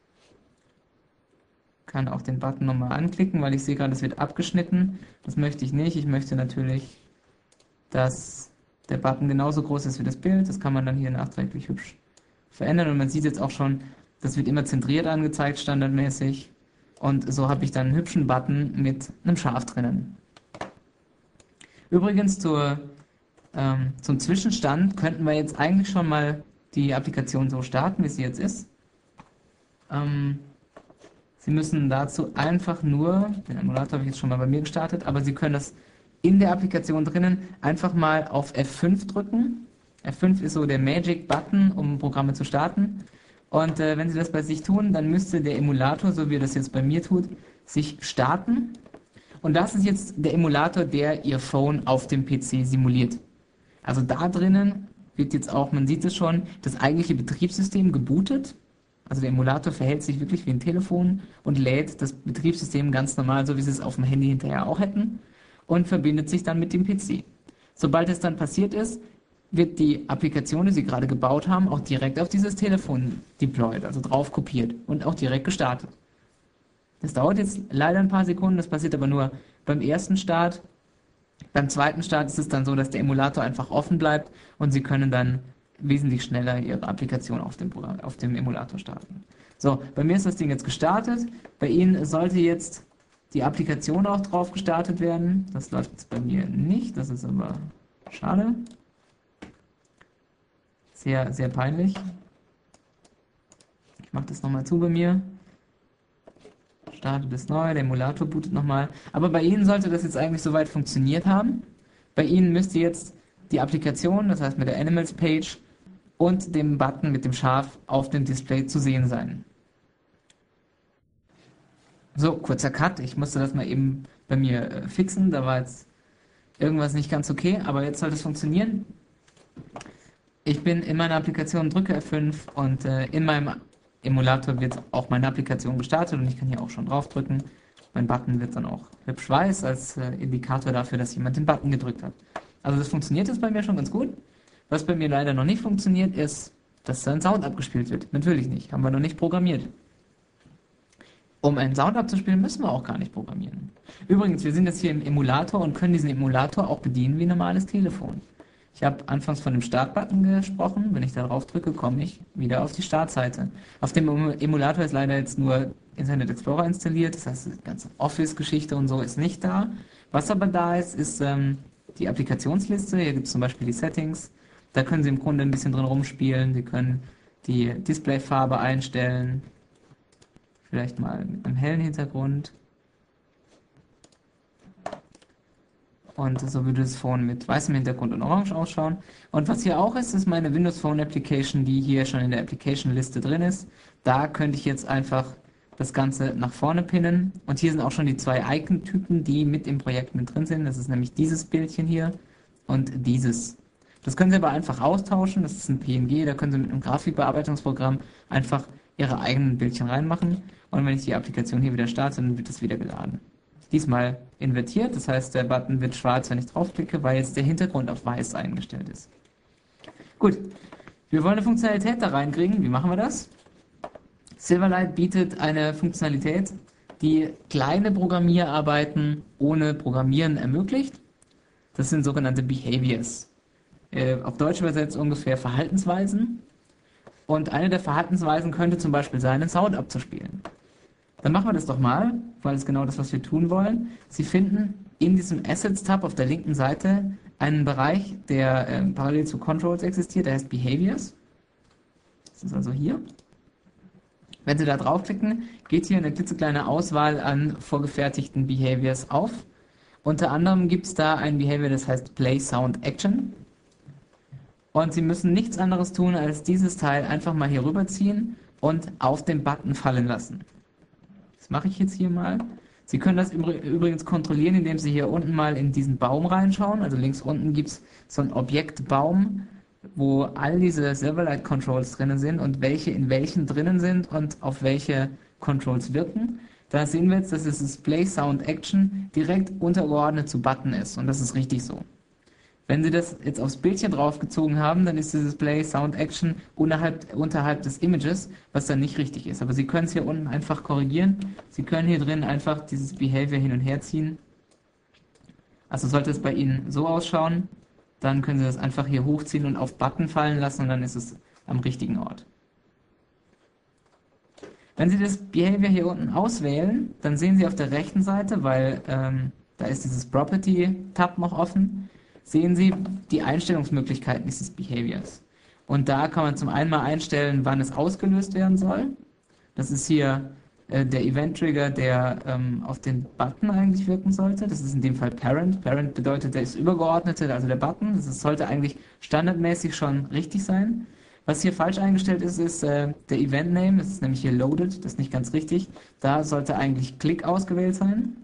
Kann auch den Button nochmal anklicken, weil ich sehe gerade, es wird abgeschnitten. Das möchte ich nicht. Ich möchte natürlich, dass der Button genauso groß ist wie das Bild. Das kann man dann hier nachträglich hübsch verändern. Und man sieht jetzt auch schon, das wird immer zentriert angezeigt, standardmäßig. Und so habe ich dann einen hübschen Button mit einem Schaf drinnen. Übrigens zur, ähm, zum Zwischenstand könnten wir jetzt eigentlich schon mal die Applikation so starten, wie sie jetzt ist. Ähm, Sie müssen dazu einfach nur, den Emulator habe ich jetzt schon mal bei mir gestartet, aber Sie können das in der Applikation drinnen einfach mal auf F fünf drücken. F fünf ist so der Magic Button, um Programme zu starten. Und äh, wenn Sie das bei sich tun, dann müsste der Emulator, so wie er das jetzt bei mir tut, sich starten. Und das ist jetzt der Emulator, der Ihr Phone auf dem P C simuliert. Also da drinnen wird jetzt auch, man sieht es schon, das eigentliche Betriebssystem gebootet. Also der Emulator verhält sich wirklich wie ein Telefon und lädt das Betriebssystem ganz normal, so wie Sie es auf dem Handy hinterher auch hätten, und verbindet sich dann mit dem P C. Sobald es dann passiert ist, wird die Applikation, die Sie gerade gebaut haben, auch direkt auf dieses Telefon deployed, also drauf kopiert und auch direkt gestartet. Das dauert jetzt leider ein paar Sekunden, das passiert aber nur beim ersten Start. Beim zweiten Start ist es dann so, dass der Emulator einfach offen bleibt und Sie können dann wesentlich schneller Ihre Applikation auf dem, auf dem Emulator starten. So, bei mir ist das Ding jetzt gestartet. Bei Ihnen sollte jetzt die Applikation auch drauf gestartet werden. Das läuft jetzt bei mir nicht, das ist aber schade. Sehr, sehr peinlich. Ich mache das nochmal zu bei mir. Startet es neu, der Emulator bootet nochmal. Aber bei Ihnen sollte das jetzt eigentlich soweit funktioniert haben. Bei Ihnen müsste jetzt die Applikation, das heißt mit der Animals Page und dem Button mit dem Schaf auf dem Display zu sehen sein. So, kurzer Cut. Ich musste das mal eben bei mir äh, fixen. Da war jetzt irgendwas nicht ganz okay, aber jetzt sollte es funktionieren. Ich bin in meiner Applikation, drücke F fünf und äh, in meinem Emulator wird auch meine Applikation gestartet und ich kann hier auch schon draufdrücken. Mein Button wird dann auch hübsch weiß als äh, Indikator dafür, dass jemand den Button gedrückt hat. Also das funktioniert jetzt bei mir schon ganz gut. Was bei mir leider noch nicht funktioniert, ist, dass da ein Sound abgespielt wird. Natürlich nicht, haben wir noch nicht programmiert. Um einen Sound abzuspielen, müssen wir auch gar nicht programmieren. Übrigens, wir sind jetzt hier im Emulator und können diesen Emulator auch bedienen wie ein normales Telefon. Ich habe anfangs von dem Startbutton gesprochen. Wenn ich da drauf drücke, komme ich wieder auf die Startseite. Auf dem Emulator ist leider jetzt nur Internet Explorer installiert. Das heißt, die ganze Office-Geschichte und so ist nicht da. Was aber da ist, ist ähm, die Applikationsliste. Hier gibt es zum Beispiel die Settings. Da können Sie im Grunde ein bisschen drin rumspielen. Sie können die Displayfarbe einstellen. Vielleicht mal mit einem hellen Hintergrund. Und so würde das Phone mit weißem Hintergrund und orange ausschauen. Und was hier auch ist, ist meine Windows Phone Application, die hier schon in der Application-Liste drin ist. Da könnte ich jetzt einfach das Ganze nach vorne pinnen. Und hier sind auch schon die zwei Icon-Typen, die mit im Projekt mit drin sind. Das ist nämlich dieses Bildchen hier und dieses. Das können Sie aber einfach austauschen. Das ist ein P N G. Da können Sie mit einem Grafikbearbeitungsprogramm einfach Ihre eigenen Bildchen reinmachen. Und wenn ich die Applikation hier wieder starte, dann wird das wieder geladen. Diesmal invertiert, das heißt, der Button wird schwarz, wenn ich draufklicke, weil jetzt der Hintergrund auf weiß eingestellt ist. Gut, wir wollen eine Funktionalität da reinkriegen. Wie machen wir das? Silverlight bietet eine Funktionalität, die kleine Programmierarbeiten ohne Programmieren ermöglicht. Das sind sogenannte Behaviors. Äh, auf Deutsch übersetzt ungefähr Verhaltensweisen. Und eine der Verhaltensweisen könnte zum Beispiel sein, einen Sound abzuspielen. Dann machen wir das doch mal, weil es genau das, was wir tun wollen. Sie finden in diesem Assets-Tab auf der linken Seite einen Bereich, der äh, parallel zu Controls existiert, der heißt Behaviors. Das ist also hier. Wenn Sie da draufklicken, geht hier eine klitzekleine Auswahl an vorgefertigten Behaviors auf. Unter anderem gibt es da ein Behavior, das heißt Play Sound Action. Und Sie müssen nichts anderes tun, als dieses Teil einfach mal hier rüberziehen und auf den Button fallen lassen. Das mache ich jetzt hier mal. Sie können das übrigens kontrollieren, indem Sie hier unten mal in diesen Baum reinschauen. Also links unten gibt es so einen Objektbaum, wo all diese Silverlight Controls drinnen sind und welche in welchen drinnen sind und auf welche Controls wirken. Da sehen wir jetzt, dass das Display Sound Action direkt untergeordnet zu Button ist. Und das ist richtig so. Wenn Sie das jetzt aufs Bildchen draufgezogen haben, dann ist das Display Sound Action unterhalb, unterhalb des Images, was dann nicht richtig ist. Aber Sie können es hier unten einfach korrigieren. Sie können hier drin einfach dieses Behavior hin und her ziehen. Also sollte es bei Ihnen so ausschauen, dann können Sie das einfach hier hochziehen und auf Button fallen lassen und dann ist es am richtigen Ort. Wenn Sie das Behavior hier unten auswählen, dann sehen Sie auf der rechten Seite, weil ähm, da ist dieses Property-Tab noch offen, sehen Sie die Einstellungsmöglichkeiten dieses Behaviors. Und da kann man zum einen mal einstellen, wann es ausgelöst werden soll. Das ist hier äh, der Event-Trigger, der ähm, auf den Button eigentlich wirken sollte. Das ist in dem Fall Parent. Parent bedeutet, der ist Übergeordnete, also der Button. Das ist, sollte eigentlich standardmäßig schon richtig sein. Was hier falsch eingestellt ist, ist äh, der Event-Name. Das ist nämlich hier Loaded. Das ist nicht ganz richtig. Da sollte eigentlich Click ausgewählt sein.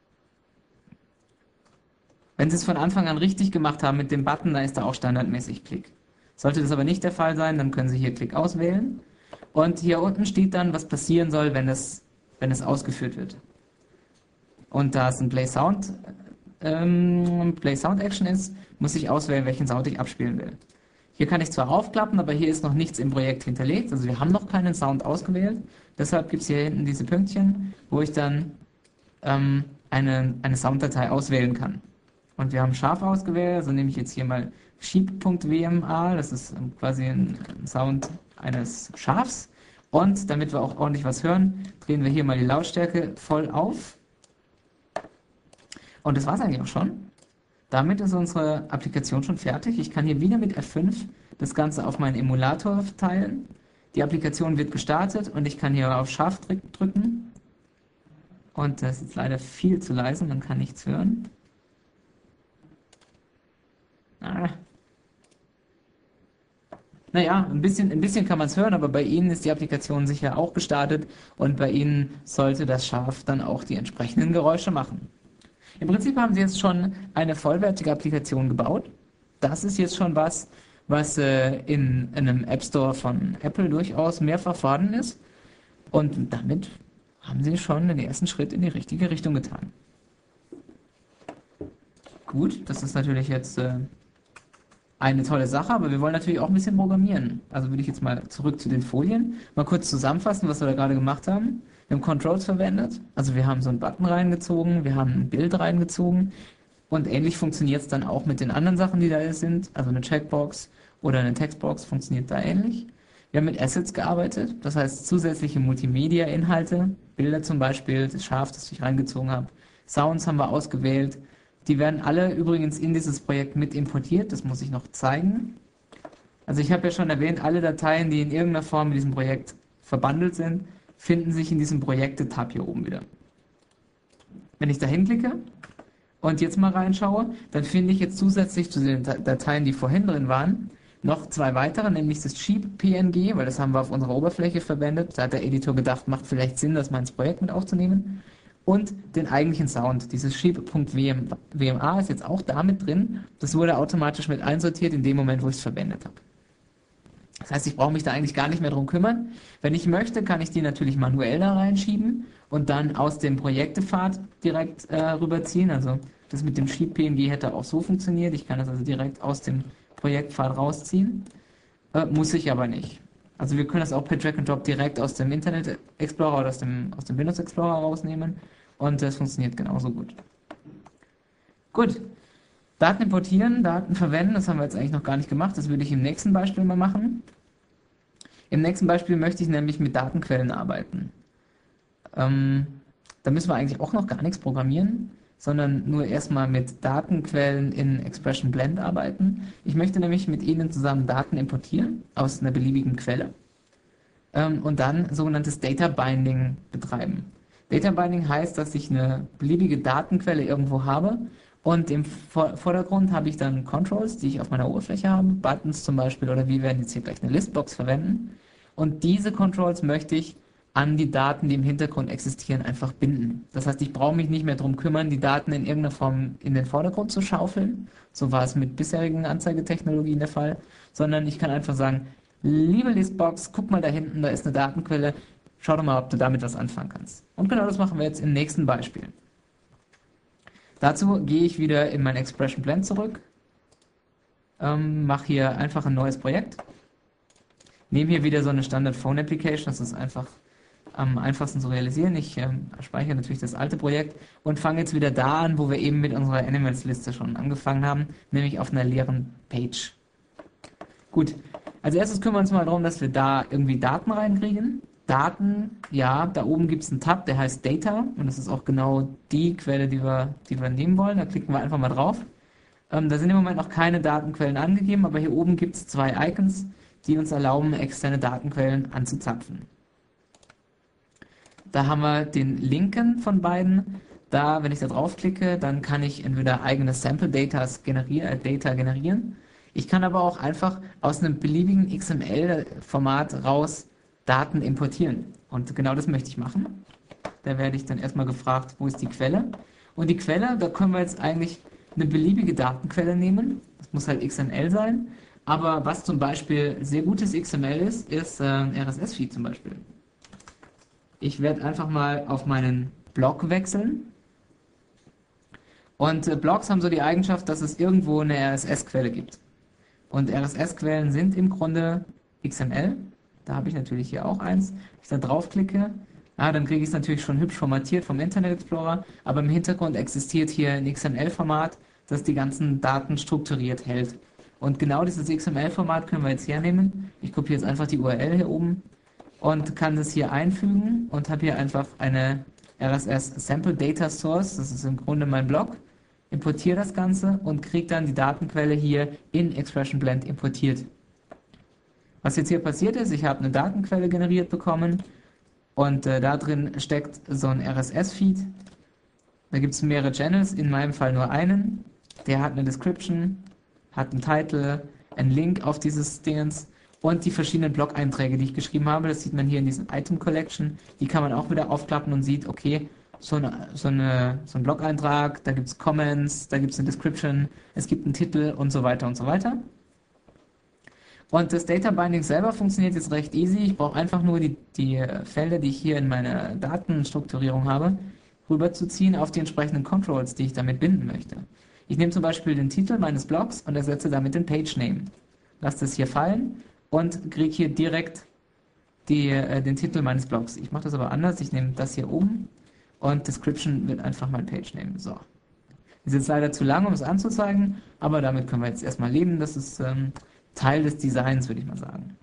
Wenn Sie es von Anfang an richtig gemacht haben mit dem Button, dann ist da auch standardmäßig Klick. Sollte das aber nicht der Fall sein, dann können Sie hier Klick auswählen. Und hier unten steht dann, was passieren soll, wenn es, wenn es ausgeführt wird. Und da es ein Play Sound, ähm, Play Sound Action ist, muss ich auswählen, welchen Sound ich abspielen will. Hier kann ich zwar aufklappen, aber hier ist noch nichts im Projekt hinterlegt. Also wir haben noch keinen Sound ausgewählt. Deshalb gibt es hier hinten diese Pünktchen, wo ich dann ähm, eine, eine Sounddatei auswählen kann. Und wir haben scharf ausgewählt, also nehme ich jetzt hier mal sheep.wma, das ist quasi ein Sound eines Schafs. Und damit wir auch ordentlich was hören, drehen wir hier mal die Lautstärke voll auf. Und das war es eigentlich auch schon. damit ist unsere Applikation schon fertig. Ich kann hier wieder mit F fünf das Ganze auf meinen Emulator verteilen. Die Applikation wird gestartet und ich kann hier auf Scharf drücken. Und das ist jetzt leider viel zu leise, man kann nichts hören. Ah. Naja, ein bisschen, ein bisschen kann man es hören, aber bei Ihnen ist die Applikation sicher auch gestartet und bei Ihnen sollte das Scharf dann auch die entsprechenden Geräusche machen. Im Prinzip haben Sie jetzt schon eine vollwertige Applikation gebaut. Das ist jetzt schon was, was äh, in, in einem App Store von Apple durchaus mehrfach vorhanden ist. Und damit haben Sie schon den ersten Schritt in die richtige Richtung getan. Gut, das ist natürlich jetzt äh, eine tolle Sache, aber wir wollen natürlich auch ein bisschen programmieren. Also würde ich jetzt mal zurück zu den Folien, mal kurz zusammenfassen, was wir da gerade gemacht haben. Wir haben Controls verwendet, also wir haben so einen Button reingezogen, wir haben ein Bild reingezogen und ähnlich funktioniert es dann auch mit den anderen Sachen, die da sind. Also eine Checkbox oder eine Textbox funktioniert da ähnlich. Wir haben mit Assets gearbeitet, das heißt zusätzliche Multimedia-Inhalte, Bilder zum Beispiel, das Schaf, das ich reingezogen habe. Sounds haben wir ausgewählt. Die werden alle übrigens in dieses Projekt mit importiert, das muss ich noch zeigen. Also ich habe ja schon erwähnt, alle Dateien, die in irgendeiner Form mit diesem Projekt verbandelt sind, finden sich in diesem Projekte-Tab hier oben wieder. Wenn ich da hinklicke und jetzt mal reinschaue, dann finde ich jetzt zusätzlich zu den Dateien, die vorhin drin waren, noch zwei weitere, nämlich das Sheep-P N G, weil das haben wir auf unserer Oberfläche verwendet. Da hat der Editor gedacht, macht vielleicht Sinn, das mal ins Projekt mit aufzunehmen. Und den eigentlichen Sound. Dieses Sheep.wma ist jetzt auch da mit drin. Das wurde automatisch mit einsortiert in dem Moment, wo ich es verwendet habe. Das heißt, ich brauche mich da eigentlich gar nicht mehr drum kümmern. Wenn ich möchte, kann ich die natürlich manuell da reinschieben und dann aus dem Projektepfad direkt äh, rüberziehen. Also das mit dem Sheep-P N G hätte auch so funktioniert. Ich kann das also direkt aus dem Projektpfad rausziehen. Äh, muss ich aber nicht. Also wir können das auch per Drag and Drop direkt aus dem Internet Explorer oder aus dem, aus dem Windows Explorer rausnehmen und das funktioniert genauso gut. Gut, Daten importieren, Daten verwenden, das haben wir jetzt eigentlich noch gar nicht gemacht, das würde ich im nächsten Beispiel mal machen. Im nächsten Beispiel möchte ich nämlich mit Datenquellen arbeiten. Ähm, da müssen wir eigentlich auch noch gar nichts programmieren, sondern nur erstmal mit Datenquellen in Expression Blend arbeiten. Ich möchte nämlich mit Ihnen zusammen Daten importieren aus einer beliebigen Quelle ähm, und dann sogenanntes Data Binding betreiben. Data Binding heißt, dass ich eine beliebige Datenquelle irgendwo habe und im Vordergrund habe ich dann Controls, die ich auf meiner Oberfläche habe, Buttons zum Beispiel, oder wir werden jetzt hier gleich eine Listbox verwenden. Und diese Controls möchte ich an die Daten, die im Hintergrund existieren, einfach binden. Das heißt, ich brauche mich nicht mehr darum kümmern, die Daten in irgendeiner Form in den Vordergrund zu schaufeln. So war es mit bisherigen Anzeigetechnologien der Fall. Sondern ich kann einfach sagen, liebe Listbox, guck mal da hinten, da ist eine Datenquelle. Schau doch mal, ob du damit was anfangen kannst. Und genau das machen wir jetzt im nächsten Beispiel. Dazu gehe ich wieder in mein Expression Blend zurück. Ähm, mache hier einfach ein neues Projekt. Nehme hier wieder so eine Standard Phone Application, das ist einfach am einfachsten zu realisieren. Ich ähm, speichere natürlich das alte Projekt und fange jetzt wieder da an, wo wir eben mit unserer Animals-Liste schon angefangen haben, nämlich auf einer leeren Page. Gut, als erstes kümmern wir uns mal darum, dass wir da irgendwie Daten reinkriegen. Daten, ja, da oben gibt es einen Tab, der heißt Data und das ist auch genau die Quelle, die wir, die wir nehmen wollen. Da klicken wir einfach mal drauf. Ähm, da sind im Moment noch keine Datenquellen angegeben, aber hier oben gibt es zwei Icons, die uns erlauben, externe Datenquellen anzuzapfen. Da haben wir den linken von beiden. Da, wenn ich da draufklicke, dann kann ich entweder eigene Sample Datas generieren, äh, Data generieren. Ich kann aber auch einfach aus einem beliebigen X M L-Format raus Daten importieren. Und genau das möchte ich machen. Da werde ich dann erstmal gefragt, wo ist die Quelle? Und die Quelle, da können wir jetzt eigentlich eine beliebige Datenquelle nehmen. Das muss halt X M L sein. Aber was zum Beispiel sehr gutes X M L ist, ist äh, ein R S S-Feed zum Beispiel. Ich werde einfach mal auf meinen Blog wechseln. Und äh, Blogs haben so die Eigenschaft, dass es irgendwo eine R S S-Quelle gibt. Und R S S-Quellen sind im Grunde X M L. Da habe ich natürlich hier auch eins. Wenn ich da draufklicke, ah, dann kriege ich es natürlich schon hübsch formatiert vom Internet Explorer. Aber im Hintergrund existiert hier ein X M L-Format, das die ganzen Daten strukturiert hält. Und genau dieses X M L-Format können wir jetzt hernehmen. Ich kopiere jetzt einfach die U R L hier oben und kann das hier einfügen und habe hier einfach eine R S S Sample Data Source. Das ist im Grunde mein Blog. importiere das Ganze und kriege dann die Datenquelle hier in Expression Blend importiert. Was jetzt hier passiert ist, ich habe eine Datenquelle generiert bekommen und äh, da drin steckt so ein R S S-Feed. Da gibt es mehrere Channels, in meinem Fall nur einen. Der hat eine Description, hat einen Title, einen Link auf dieses Dingens und die verschiedenen Blog-Einträge, die ich geschrieben habe. Das sieht man hier in diesem Item Collection. Die kann man auch wieder aufklappen und sieht, okay, so, eine, so, eine, so ein Blog-Eintrag, da gibt es Comments, da gibt es eine Description, es gibt einen Titel und so weiter und so weiter. Und das Data Binding selber funktioniert jetzt recht easy. Ich brauche einfach nur die, die Felder, die ich hier in meiner Datenstrukturierung habe, rüberzuziehen auf die entsprechenden Controls, die ich damit binden möchte. Ich nehme zum Beispiel den Titel meines Blogs und ersetze damit den Page Name. Lasse das hier fallen und kriege hier direkt die, äh, den Titel meines Blogs. Ich mache das aber anders. Ich nehme das hier oben und Description wird einfach mein Page Name. So. Ist jetzt leider zu lang, um es anzuzeigen, aber damit können wir jetzt erstmal leben. Das ist ähm, Teil des Designs, würde ich mal sagen.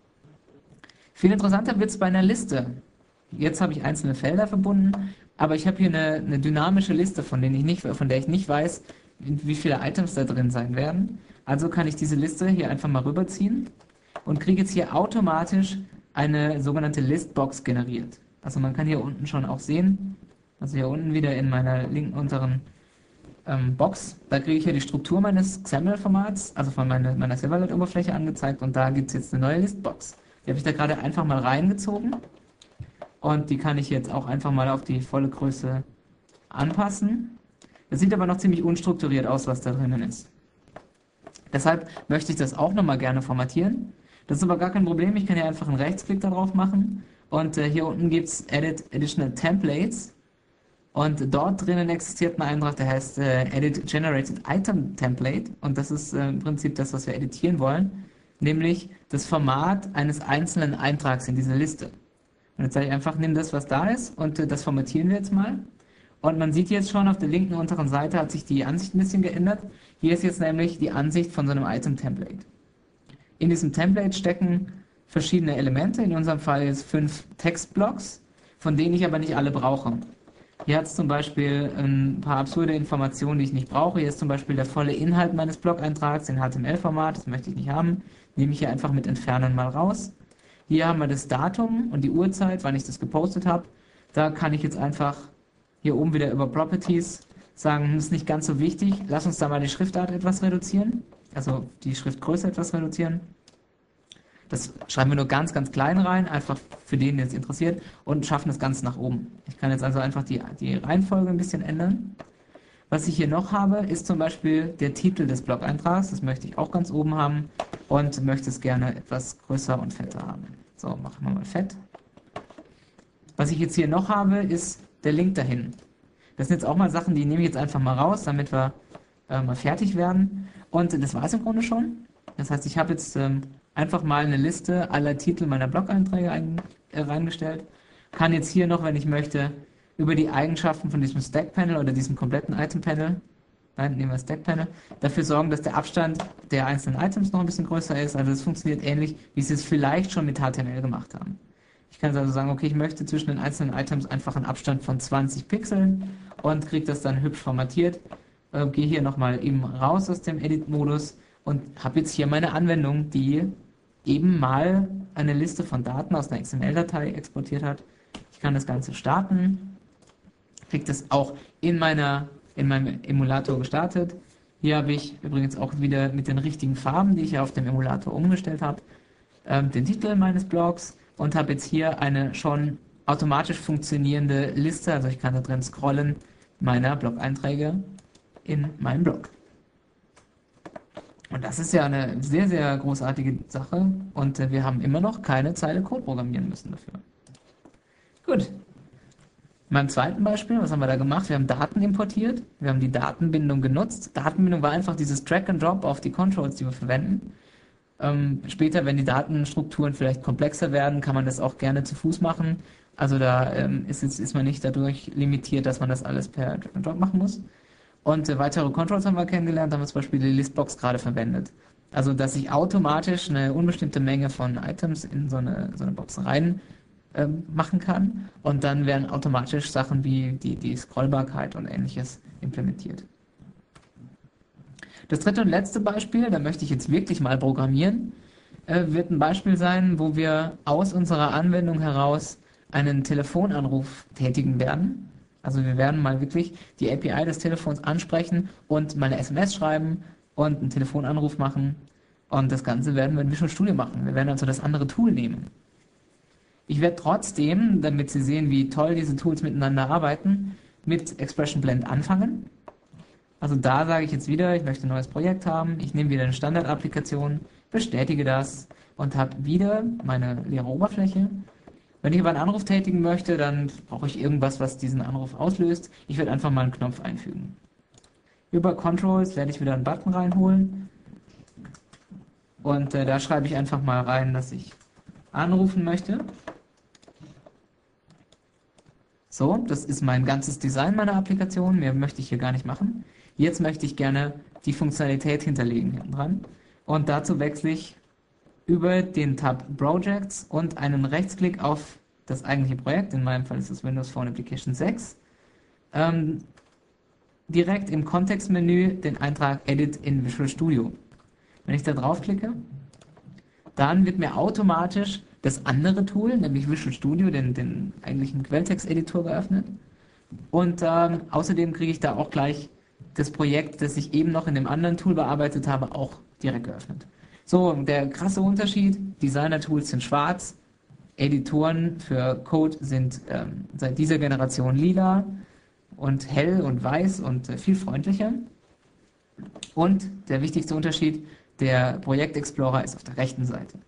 Viel interessanter wird es bei einer Liste. Jetzt habe ich einzelne Felder verbunden, aber ich habe hier eine, eine dynamische Liste, von, denen ich nicht, von der ich nicht weiß, wie viele Items da drin sein werden. Also kann ich diese Liste hier einfach mal rüberziehen und kriege jetzt hier automatisch eine sogenannte Listbox generiert. Also man kann hier unten schon auch sehen, also hier unten wieder in meiner linken unteren ähm, Box, da kriege ich hier die Struktur meines X M L-Formats, also von meiner, meiner Serverless-Oberfläche angezeigt und da gibt es jetzt eine neue Listbox. Die habe ich da gerade einfach mal reingezogen und die kann ich jetzt auch einfach mal auf die volle Größe anpassen. Das sieht aber noch ziemlich unstrukturiert aus, was da drinnen ist. Deshalb möchte ich das auch nochmal gerne formatieren. Das ist aber gar kein Problem, ich kann hier einfach einen Rechtsklick darauf machen und äh, hier unten gibt es Edit Additional Templates und dort drinnen existiert ein Eintrag, der heißt äh, Edit Generated Item Template und das ist äh, im Prinzip das, was wir editieren wollen, nämlich das Format eines einzelnen Eintrags in dieser Liste. Und jetzt sage ich einfach, nimm das, was da ist und äh, das formatieren wir jetzt mal. Und man sieht jetzt schon, auf der linken unteren Seite hat sich die Ansicht ein bisschen geändert. Hier ist jetzt nämlich die Ansicht von so einem Item-Template. In diesem Template stecken verschiedene Elemente, in unserem Fall jetzt fünf Textblocks, von denen ich aber nicht alle brauche. Hier hat es zum Beispiel ein paar absurde Informationen, die ich nicht brauche. Hier ist zum Beispiel der volle Inhalt meines Blog-Eintrags in H T M L-Format, das möchte ich nicht haben. Nehme ich hier einfach mit Entfernen mal raus. Hier haben wir das Datum und die Uhrzeit, wann ich das gepostet habe. Da kann ich jetzt einfach hier oben wieder über Properties sagen, das ist nicht ganz so wichtig, lass uns da mal die Schriftart etwas reduzieren, also die Schriftgröße etwas reduzieren. Das schreiben wir nur ganz, ganz klein rein, einfach für den, der es interessiert, und schaffen das Ganze nach oben. Ich kann jetzt also einfach die, die Reihenfolge ein bisschen ändern. Was ich hier noch habe, ist zum Beispiel der Titel des Blog-Eintrags, das möchte ich auch ganz oben haben und möchte es gerne etwas größer und fetter haben. So, machen wir mal fett. Was ich jetzt hier noch habe, ist der Link dahin. Das sind jetzt auch mal Sachen, die nehme ich jetzt einfach mal raus, damit wir äh, mal fertig werden. Und das war es im Grunde schon. Das heißt, ich habe jetzt ähm, einfach mal eine Liste aller Titel meiner Blog-Einträge ein, äh, reingestellt. Kann jetzt hier noch, wenn ich möchte, über die Eigenschaften von diesem Stack-Panel oder diesem kompletten Item-Panel, nein, nehmen wir Stack-Panel, dafür sorgen, dass der Abstand der einzelnen Items noch ein bisschen größer ist. Also das funktioniert ähnlich, wie Sie es vielleicht schon mit H T M L gemacht haben. Ich kann also sagen, okay, ich möchte zwischen den einzelnen Items einfach einen Abstand von zwanzig Pixeln und kriege das dann hübsch formatiert. Äh, gehe hier nochmal eben raus aus dem Edit-Modus und habe jetzt hier meine Anwendung, die eben mal eine Liste von Daten aus einer X M L-Datei exportiert hat. Ich kann das Ganze starten, kriege das auch in, meiner, in meinem Emulator gestartet. Hier habe ich übrigens auch wieder mit den richtigen Farben, die ich auf dem Emulator umgestellt habe, äh, den Titel meines Blogs. Und habe jetzt hier eine schon automatisch funktionierende Liste, also ich kann da drin scrollen, meiner Blog-Einträge in meinem Blog. Und das ist ja eine sehr, sehr großartige Sache und äh, wir haben immer noch keine Zeile Code programmieren müssen dafür. Gut. In meinem zweiten Beispiel, was haben wir da gemacht? Wir haben Daten importiert, wir haben die Datenbindung genutzt. Datenbindung war einfach dieses Drag and Drop auf die Controls, die wir verwenden. Ähm, später, wenn die Datenstrukturen vielleicht komplexer werden, kann man das auch gerne zu Fuß machen. Also da ähm, ist, ist man nicht dadurch limitiert, dass man das alles per Drag and Drop machen muss. Und äh, weitere Controls haben wir kennengelernt, haben wir zum Beispiel die Listbox gerade verwendet. Also dass ich automatisch eine unbestimmte Menge von Items in so eine, so eine Box rein ähm, machen kann und dann werden automatisch Sachen wie die, die Scrollbarkeit und ähnliches implementiert. Das dritte und letzte Beispiel, da möchte ich jetzt wirklich mal programmieren, äh, wird ein Beispiel sein, wo wir aus unserer Anwendung heraus einen Telefonanruf tätigen werden. Also wir werden mal wirklich die A P I des Telefons ansprechen und mal eine S M S schreiben und einen Telefonanruf machen. Und das Ganze werden wir in Visual Studio machen. Wir werden also das andere Tool nehmen. Ich werde trotzdem, damit Sie sehen, wie toll diese Tools miteinander arbeiten, mit Expression Blend anfangen. Also da sage ich jetzt wieder, ich möchte ein neues Projekt haben, ich nehme wieder eine Standardapplikation, bestätige das und habe wieder meine leere Oberfläche. Wenn ich aber einen Anruf tätigen möchte, dann brauche ich irgendwas, was diesen Anruf auslöst. Ich werde einfach mal einen Knopf einfügen. Über Controls werde ich wieder einen Button reinholen und äh, da schreibe ich einfach mal rein, dass ich anrufen möchte. So, das ist mein ganzes Design meiner Applikation. Mehr möchte ich hier gar nicht machen. Jetzt möchte ich gerne die Funktionalität hinterlegen hinten dran. Und dazu wechsle ich über den Tab Projects und einen Rechtsklick auf das eigentliche Projekt. In meinem Fall ist es Windows Phone Application sechs. Ähm, direkt im Kontextmenü den Eintrag Edit in Visual Studio. Wenn ich da draufklicke, dann wird mir automatisch das andere Tool, nämlich Visual Studio, den, den eigentlichen Quelltext-Editor geöffnet. Und ähm, außerdem kriege ich da auch gleich das Projekt, das ich eben noch in dem anderen Tool bearbeitet habe, auch direkt geöffnet. So, der krasse Unterschied, Designer-Tools sind schwarz, Editoren für Code sind ähm, seit dieser Generation lila und hell und weiß und äh, viel freundlicher. Und der wichtigste Unterschied, der Projekt Explorer ist auf der rechten Seite.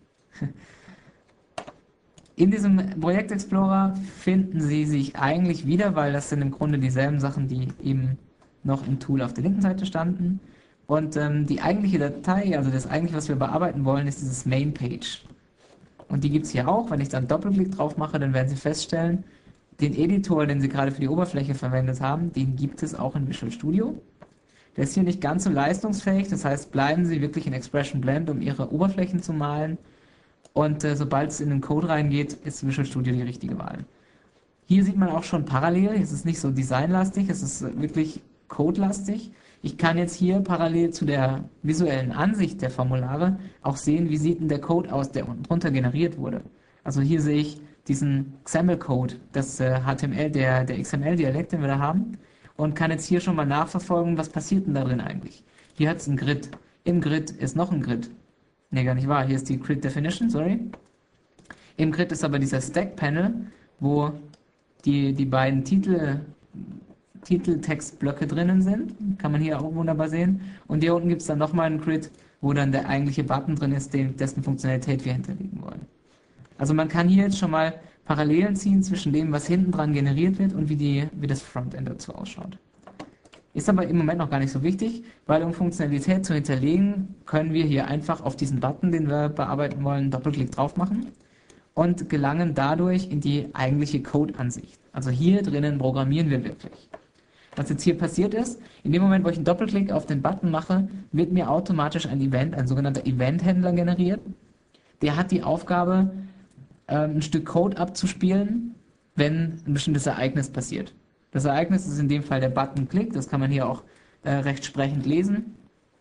In diesem Projekt Explorer finden Sie sich eigentlich wieder, weil das sind im Grunde dieselben Sachen, die eben noch im Tool auf der linken Seite standen. Und ähm, die eigentliche Datei, also das eigentliche, was wir bearbeiten wollen, ist dieses Main Page. Und die gibt es hier auch. Wenn ich dann Doppelklick drauf mache, dann werden Sie feststellen, den Editor, den Sie gerade für die Oberfläche verwendet haben, den gibt es auch in Visual Studio. Der ist hier nicht ganz so leistungsfähig, das heißt, bleiben Sie wirklich in Expression Blend, um Ihre Oberflächen zu malen. Und äh, sobald es in den Code reingeht, ist Visual Studio die richtige Wahl. Hier sieht man auch schon parallel, es ist nicht so designlastig, es ist äh, wirklich codelastig. Ich kann jetzt hier parallel zu der visuellen Ansicht der Formulare auch sehen, wie sieht denn der Code aus, der unten drunter generiert wurde. Also hier sehe ich diesen X M L-Code, das äh, H T M L, der, der X M L-Dialekt, den wir da haben, und kann jetzt hier schon mal nachverfolgen, was passiert denn da drin eigentlich. Hier hat es einen Grid. Im Grid ist noch ein Grid. Ne, gar nicht wahr. Hier ist die Grid Definition, sorry. Im Grid ist aber dieser Stack Panel, wo die, die beiden Titel, Titeltextblöcke drinnen sind. Kann man hier auch wunderbar sehen. Und hier unten gibt es dann nochmal einen Grid, wo dann der eigentliche Button drin ist, den, dessen Funktionalität wir hinterlegen wollen. Also man kann hier jetzt schon mal Parallelen ziehen zwischen dem, was hinten dran generiert wird und wie, die, wie das Frontend dazu ausschaut. Ist aber im Moment noch gar nicht so wichtig, weil um Funktionalität zu hinterlegen, können wir hier einfach auf diesen Button, den wir bearbeiten wollen, Doppelklick drauf machen und gelangen dadurch in die eigentliche Code-Ansicht. Also hier drinnen programmieren wir wirklich. Was jetzt hier passiert ist, in dem Moment, wo ich einen Doppelklick auf den Button mache, wird mir automatisch ein Event, ein sogenannter Event-Händler generiert. Der hat die Aufgabe, ein Stück Code abzuspielen, wenn ein bestimmtes Ereignis passiert. Das Ereignis ist in dem Fall der Button-Klick, das kann man hier auch äh, recht sprechend lesen.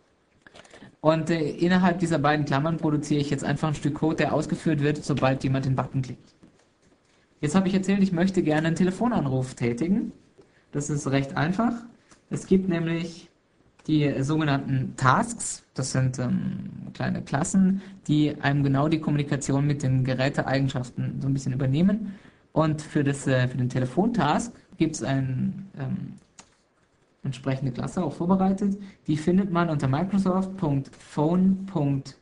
Und äh, innerhalb dieser beiden Klammern produziere ich jetzt einfach ein Stück Code, der ausgeführt wird, sobald jemand den Button klickt. Jetzt habe ich erzählt, ich möchte gerne einen Telefonanruf tätigen. Das ist recht einfach. Es gibt nämlich die sogenannten Tasks, das sind ähm, kleine Klassen, die einem genau die Kommunikation mit den Geräteeigenschaften so ein bisschen übernehmen. Und für, das, äh, für den Telefontask gibt es eine ähm, entsprechende Klasse auch vorbereitet. Die findet man unter microsoft punkt phone punkt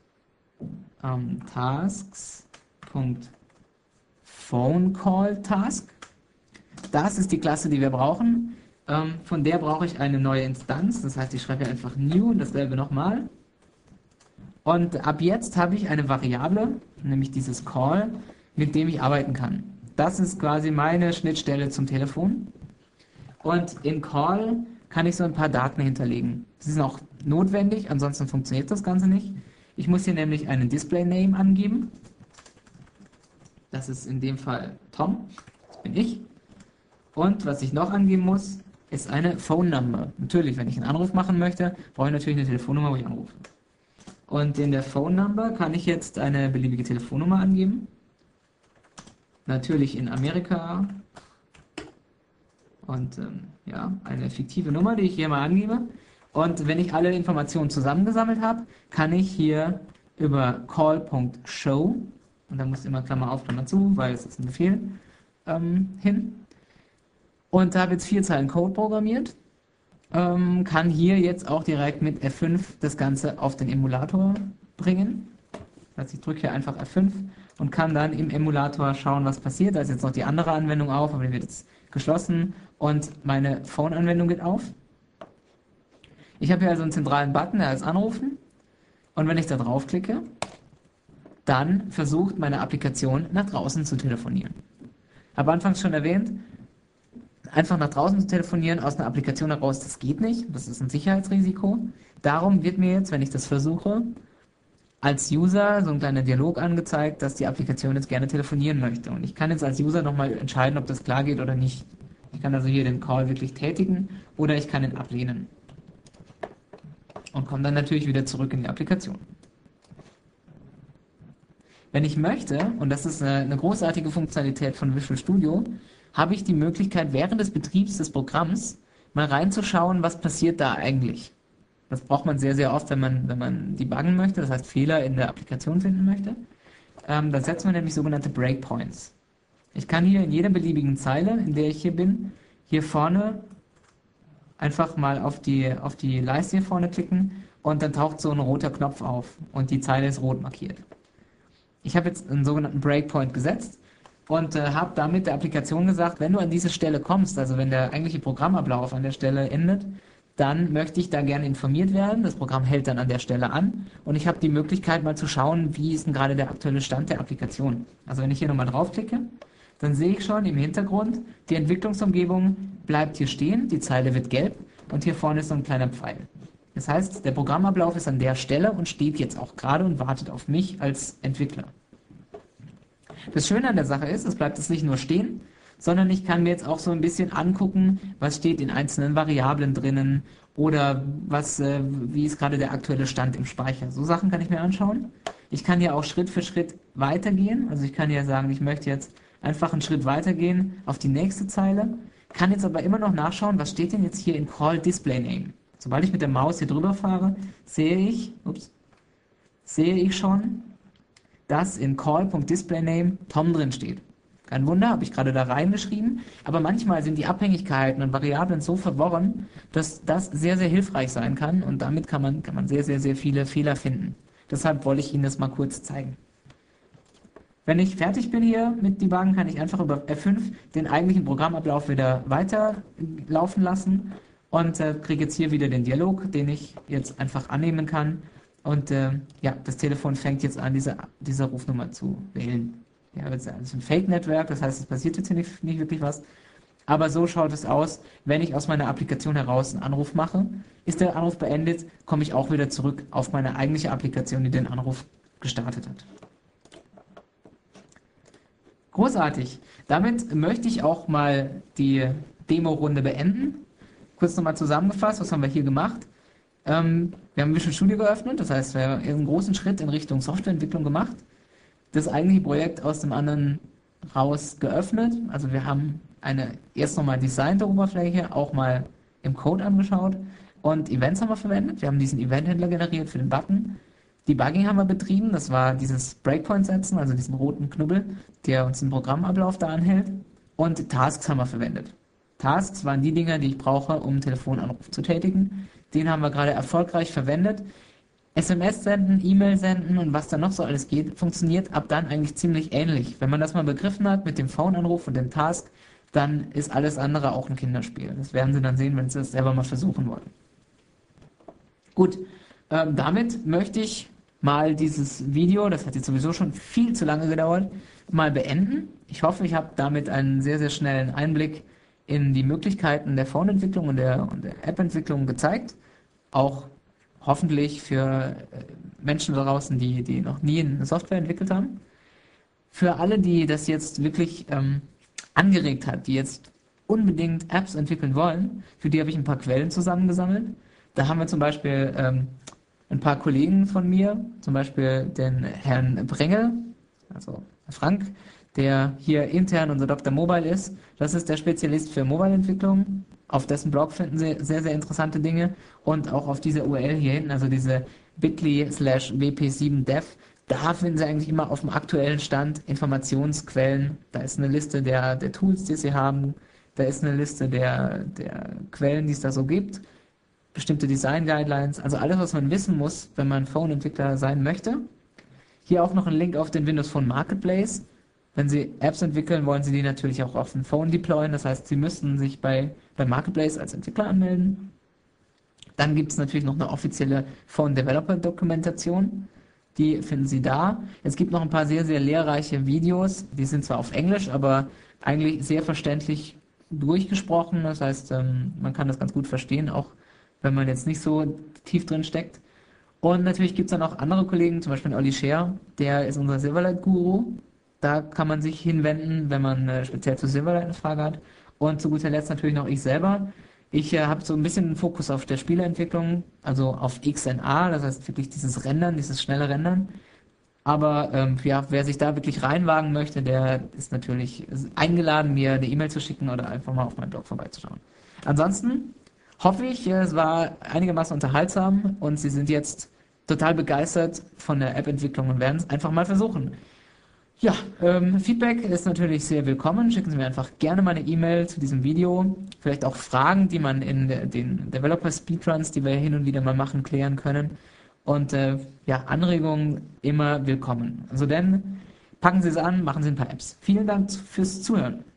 tasks punkt phonecalltask. Das ist die Klasse, die wir brauchen. Ähm, von der brauche ich eine neue Instanz. Das heißt, ich schreibe hier einfach new und dasselbe nochmal. Und ab jetzt habe ich eine Variable, nämlich dieses Call, mit dem ich arbeiten kann. Das ist quasi meine Schnittstelle zum Telefon. Und in Call kann ich so ein paar Daten hinterlegen. Das ist auch notwendig, ansonsten funktioniert das Ganze nicht. Ich muss hier nämlich einen Display-Name angeben. Das ist in dem Fall Tom, das bin ich. Und was ich noch angeben muss, ist eine Phone Number. Natürlich, wenn ich einen Anruf machen möchte, brauche ich natürlich eine Telefonnummer, wo ich anrufe. Und in der Phone Number kann ich jetzt eine beliebige Telefonnummer angeben. Natürlich in Amerika. Und ähm, ja, eine fiktive Nummer, die ich hier mal angebe. Und wenn ich alle Informationen zusammengesammelt habe, kann ich hier über call.show, und da muss immer Klammer auf, Klammer zu, weil es ist ein Befehl, ähm, hin. Und da habe jetzt vier Zeilen Code programmiert. Ähm, kann hier jetzt auch direkt mit F fünf das Ganze auf den Emulator bringen. Das heißt, ich drücke hier einfach F fünf und kann dann im Emulator schauen, was passiert. Da ist jetzt noch die andere Anwendung auf, aber die wird jetzt geschlossen und meine Phone-Anwendung geht auf. Ich habe hier also einen zentralen Button, der heißt Anrufen, und wenn ich da draufklicke, dann versucht meine Applikation nach draußen zu telefonieren. Habe anfangs schon erwähnt, einfach nach draußen zu telefonieren aus einer Applikation heraus, das geht nicht, das ist ein Sicherheitsrisiko. Darum wird mir jetzt, wenn ich das versuche, als User so ein kleiner Dialog angezeigt, dass die Applikation jetzt gerne telefonieren möchte. Und ich kann jetzt als User nochmal entscheiden, ob das klar geht oder nicht. Ich kann also hier den Call wirklich tätigen oder ich kann ihn ablehnen. Und komme dann natürlich wieder zurück in die Applikation. Wenn ich möchte, und das ist eine großartige Funktionalität von Visual Studio, habe ich die Möglichkeit, während des Betriebs des Programms mal reinzuschauen, was passiert da eigentlich. Das braucht man sehr, sehr oft, wenn man, wenn man debuggen möchte, das heißt Fehler in der Applikation finden möchte. Ähm, da setzt man nämlich sogenannte Breakpoints. Ich kann hier in jeder beliebigen Zeile, in der ich hier bin, hier vorne einfach mal auf die, auf die Leiste hier vorne klicken und dann taucht so ein roter Knopf auf und die Zeile ist rot markiert. Ich habe jetzt einen sogenannten Breakpoint gesetzt und äh, habe damit der Applikation gesagt, wenn du an diese Stelle kommst, also wenn der eigentliche Programmablauf an der Stelle endet, dann möchte ich da gerne informiert werden. Das Programm hält dann an der Stelle an und ich habe die Möglichkeit mal zu schauen, wie ist denn gerade der aktuelle Stand der Applikation. Also wenn ich hier nochmal draufklicke, dann sehe ich schon im Hintergrund, die Entwicklungsumgebung bleibt hier stehen, die Zeile wird gelb und hier vorne ist so ein kleiner Pfeil. Das heißt, der Programmablauf ist an der Stelle und steht jetzt auch gerade und wartet auf mich als Entwickler. Das Schöne an der Sache ist, es bleibt jetzt nicht nur stehen, sondern ich kann mir jetzt auch so ein bisschen angucken, was steht in einzelnen Variablen drinnen oder was, äh, wie ist gerade der aktuelle Stand im Speicher. So Sachen kann ich mir anschauen. Ich kann hier auch Schritt für Schritt weitergehen. Also ich kann hier sagen, ich möchte jetzt einfach einen Schritt weitergehen auf die nächste Zeile, kann jetzt aber immer noch nachschauen, was steht denn jetzt hier in Call Display Name. Sobald ich mit der Maus hier drüber fahre, sehe ich, ups, sehe ich schon, dass in Call.DisplayName Tom drin steht. Kein Wunder, habe ich gerade da reingeschrieben, aber manchmal sind die Abhängigkeiten und Variablen so verworren, dass das sehr, sehr hilfreich sein kann und damit kann man, kann man sehr, sehr, sehr viele Fehler finden. Deshalb wollte ich Ihnen das mal kurz zeigen. Wenn ich fertig bin hier mit Debuggen, kann ich einfach über F fünf den eigentlichen Programmablauf wieder weiterlaufen lassen und äh, kriege jetzt hier wieder den Dialog, den ich jetzt einfach annehmen kann. Und äh, ja, das Telefon fängt jetzt an, diese, diese Rufnummer zu wählen. Ja, das ist ein Fake-Netzwerk, das heißt, es passiert jetzt hier nicht, nicht wirklich was. Aber so schaut es aus, wenn ich aus meiner Applikation heraus einen Anruf mache. Ist der Anruf beendet, komme ich auch wieder zurück auf meine eigentliche Applikation, die den Anruf gestartet hat. Großartig. Damit möchte ich auch mal die Demo-Runde beenden. Kurz nochmal zusammengefasst, was haben wir hier gemacht? Ähm, wir haben Visual Studio geöffnet, das heißt, wir haben einen großen Schritt in Richtung Softwareentwicklung gemacht. Das eigentliche Projekt aus dem anderen raus geöffnet. Also wir haben eine erst nochmal designte Oberfläche auch mal im Code angeschaut und Events haben wir verwendet. Wir haben diesen Event-Händler generiert für den Button. Debugging haben wir betrieben, das war dieses Breakpoint setzen, also diesen roten Knubbel, der uns den Programmablauf da anhält. Und Tasks haben wir verwendet. Tasks waren die Dinger, die ich brauche, um einen Telefonanruf zu tätigen. Den haben wir gerade erfolgreich verwendet. S M S senden, E-Mail senden und was da noch so alles geht, funktioniert ab dann eigentlich ziemlich ähnlich. Wenn man das mal begriffen hat mit dem Phone-Anruf und dem Task, dann ist alles andere auch ein Kinderspiel. Das werden Sie dann sehen, wenn Sie es selber mal versuchen wollen. Gut, ähm, damit möchte ich mal dieses Video, das hat jetzt sowieso schon viel zu lange gedauert, mal beenden. Ich hoffe, ich habe damit einen sehr, sehr schnellen Einblick in die Möglichkeiten der Phone-Entwicklung und der, und der App-Entwicklung gezeigt. Auch hoffentlich für Menschen da draußen, die, die noch nie eine Software entwickelt haben. Für alle, die das jetzt wirklich ähm, angeregt hat, die jetzt unbedingt Apps entwickeln wollen, für die habe ich ein paar Quellen zusammengesammelt. Da haben wir zum Beispiel ähm, ein paar Kollegen von mir, zum Beispiel den Herrn Brengel, also Frank, der hier intern unser Doktor Mobile ist. Das ist der Spezialist für Mobile-Entwicklung. Auf dessen Blog finden Sie sehr, sehr interessante Dinge. Und auch auf dieser U R L hier hinten, also diese bit.ly slash w p sieben dev, da finden Sie eigentlich immer auf dem aktuellen Stand Informationsquellen. Da ist eine Liste der, der Tools, die Sie haben. Da ist eine Liste der, der Quellen, die es da so gibt. Bestimmte Design-Guidelines. Also alles, was man wissen muss, wenn man Phone-Entwickler sein möchte. Hier auch noch ein Link auf den Windows Phone Marketplace. Wenn Sie Apps entwickeln, wollen Sie die natürlich auch auf dem Phone deployen. Das heißt, Sie müssen sich bei, bei Marketplace als Entwickler anmelden. Dann gibt es natürlich noch eine offizielle Phone Developer Dokumentation. Die finden Sie da. Es gibt noch ein paar sehr, sehr lehrreiche Videos. Die sind zwar auf Englisch, aber eigentlich sehr verständlich durchgesprochen. Das heißt, ähm, man kann das ganz gut verstehen, auch wenn man jetzt nicht so tief drin steckt. Und natürlich gibt es dann auch andere Kollegen, zum Beispiel Olli Scher, der ist unser Silverlight-Guru. Da kann man sich hinwenden, wenn man äh, speziell zu Silverlight eine Frage hat. Und zu guter Letzt natürlich noch ich selber. Ich äh, habe so ein bisschen einen Fokus auf der Spieleentwicklung, also auf X N A, das heißt wirklich dieses Rendern, dieses schnelle Rendern. Aber ähm, ja, wer sich da wirklich reinwagen möchte, der ist natürlich eingeladen, mir eine E-Mail zu schicken oder einfach mal auf meinem Blog vorbeizuschauen. Ansonsten hoffe ich, es war einigermaßen unterhaltsam und Sie sind jetzt total begeistert von der App-Entwicklung und werden es einfach mal versuchen. Ja, ähm, Feedback ist natürlich sehr willkommen. Schicken Sie mir einfach gerne mal eine E-Mail zu diesem Video. Vielleicht auch Fragen, die man in de- den Developer-Speedruns, die wir hin und wieder mal machen, klären können. Und äh, ja, Anregungen immer willkommen. Also denn, packen Sie es an, machen Sie ein paar Apps. Vielen Dank fürs Zuhören.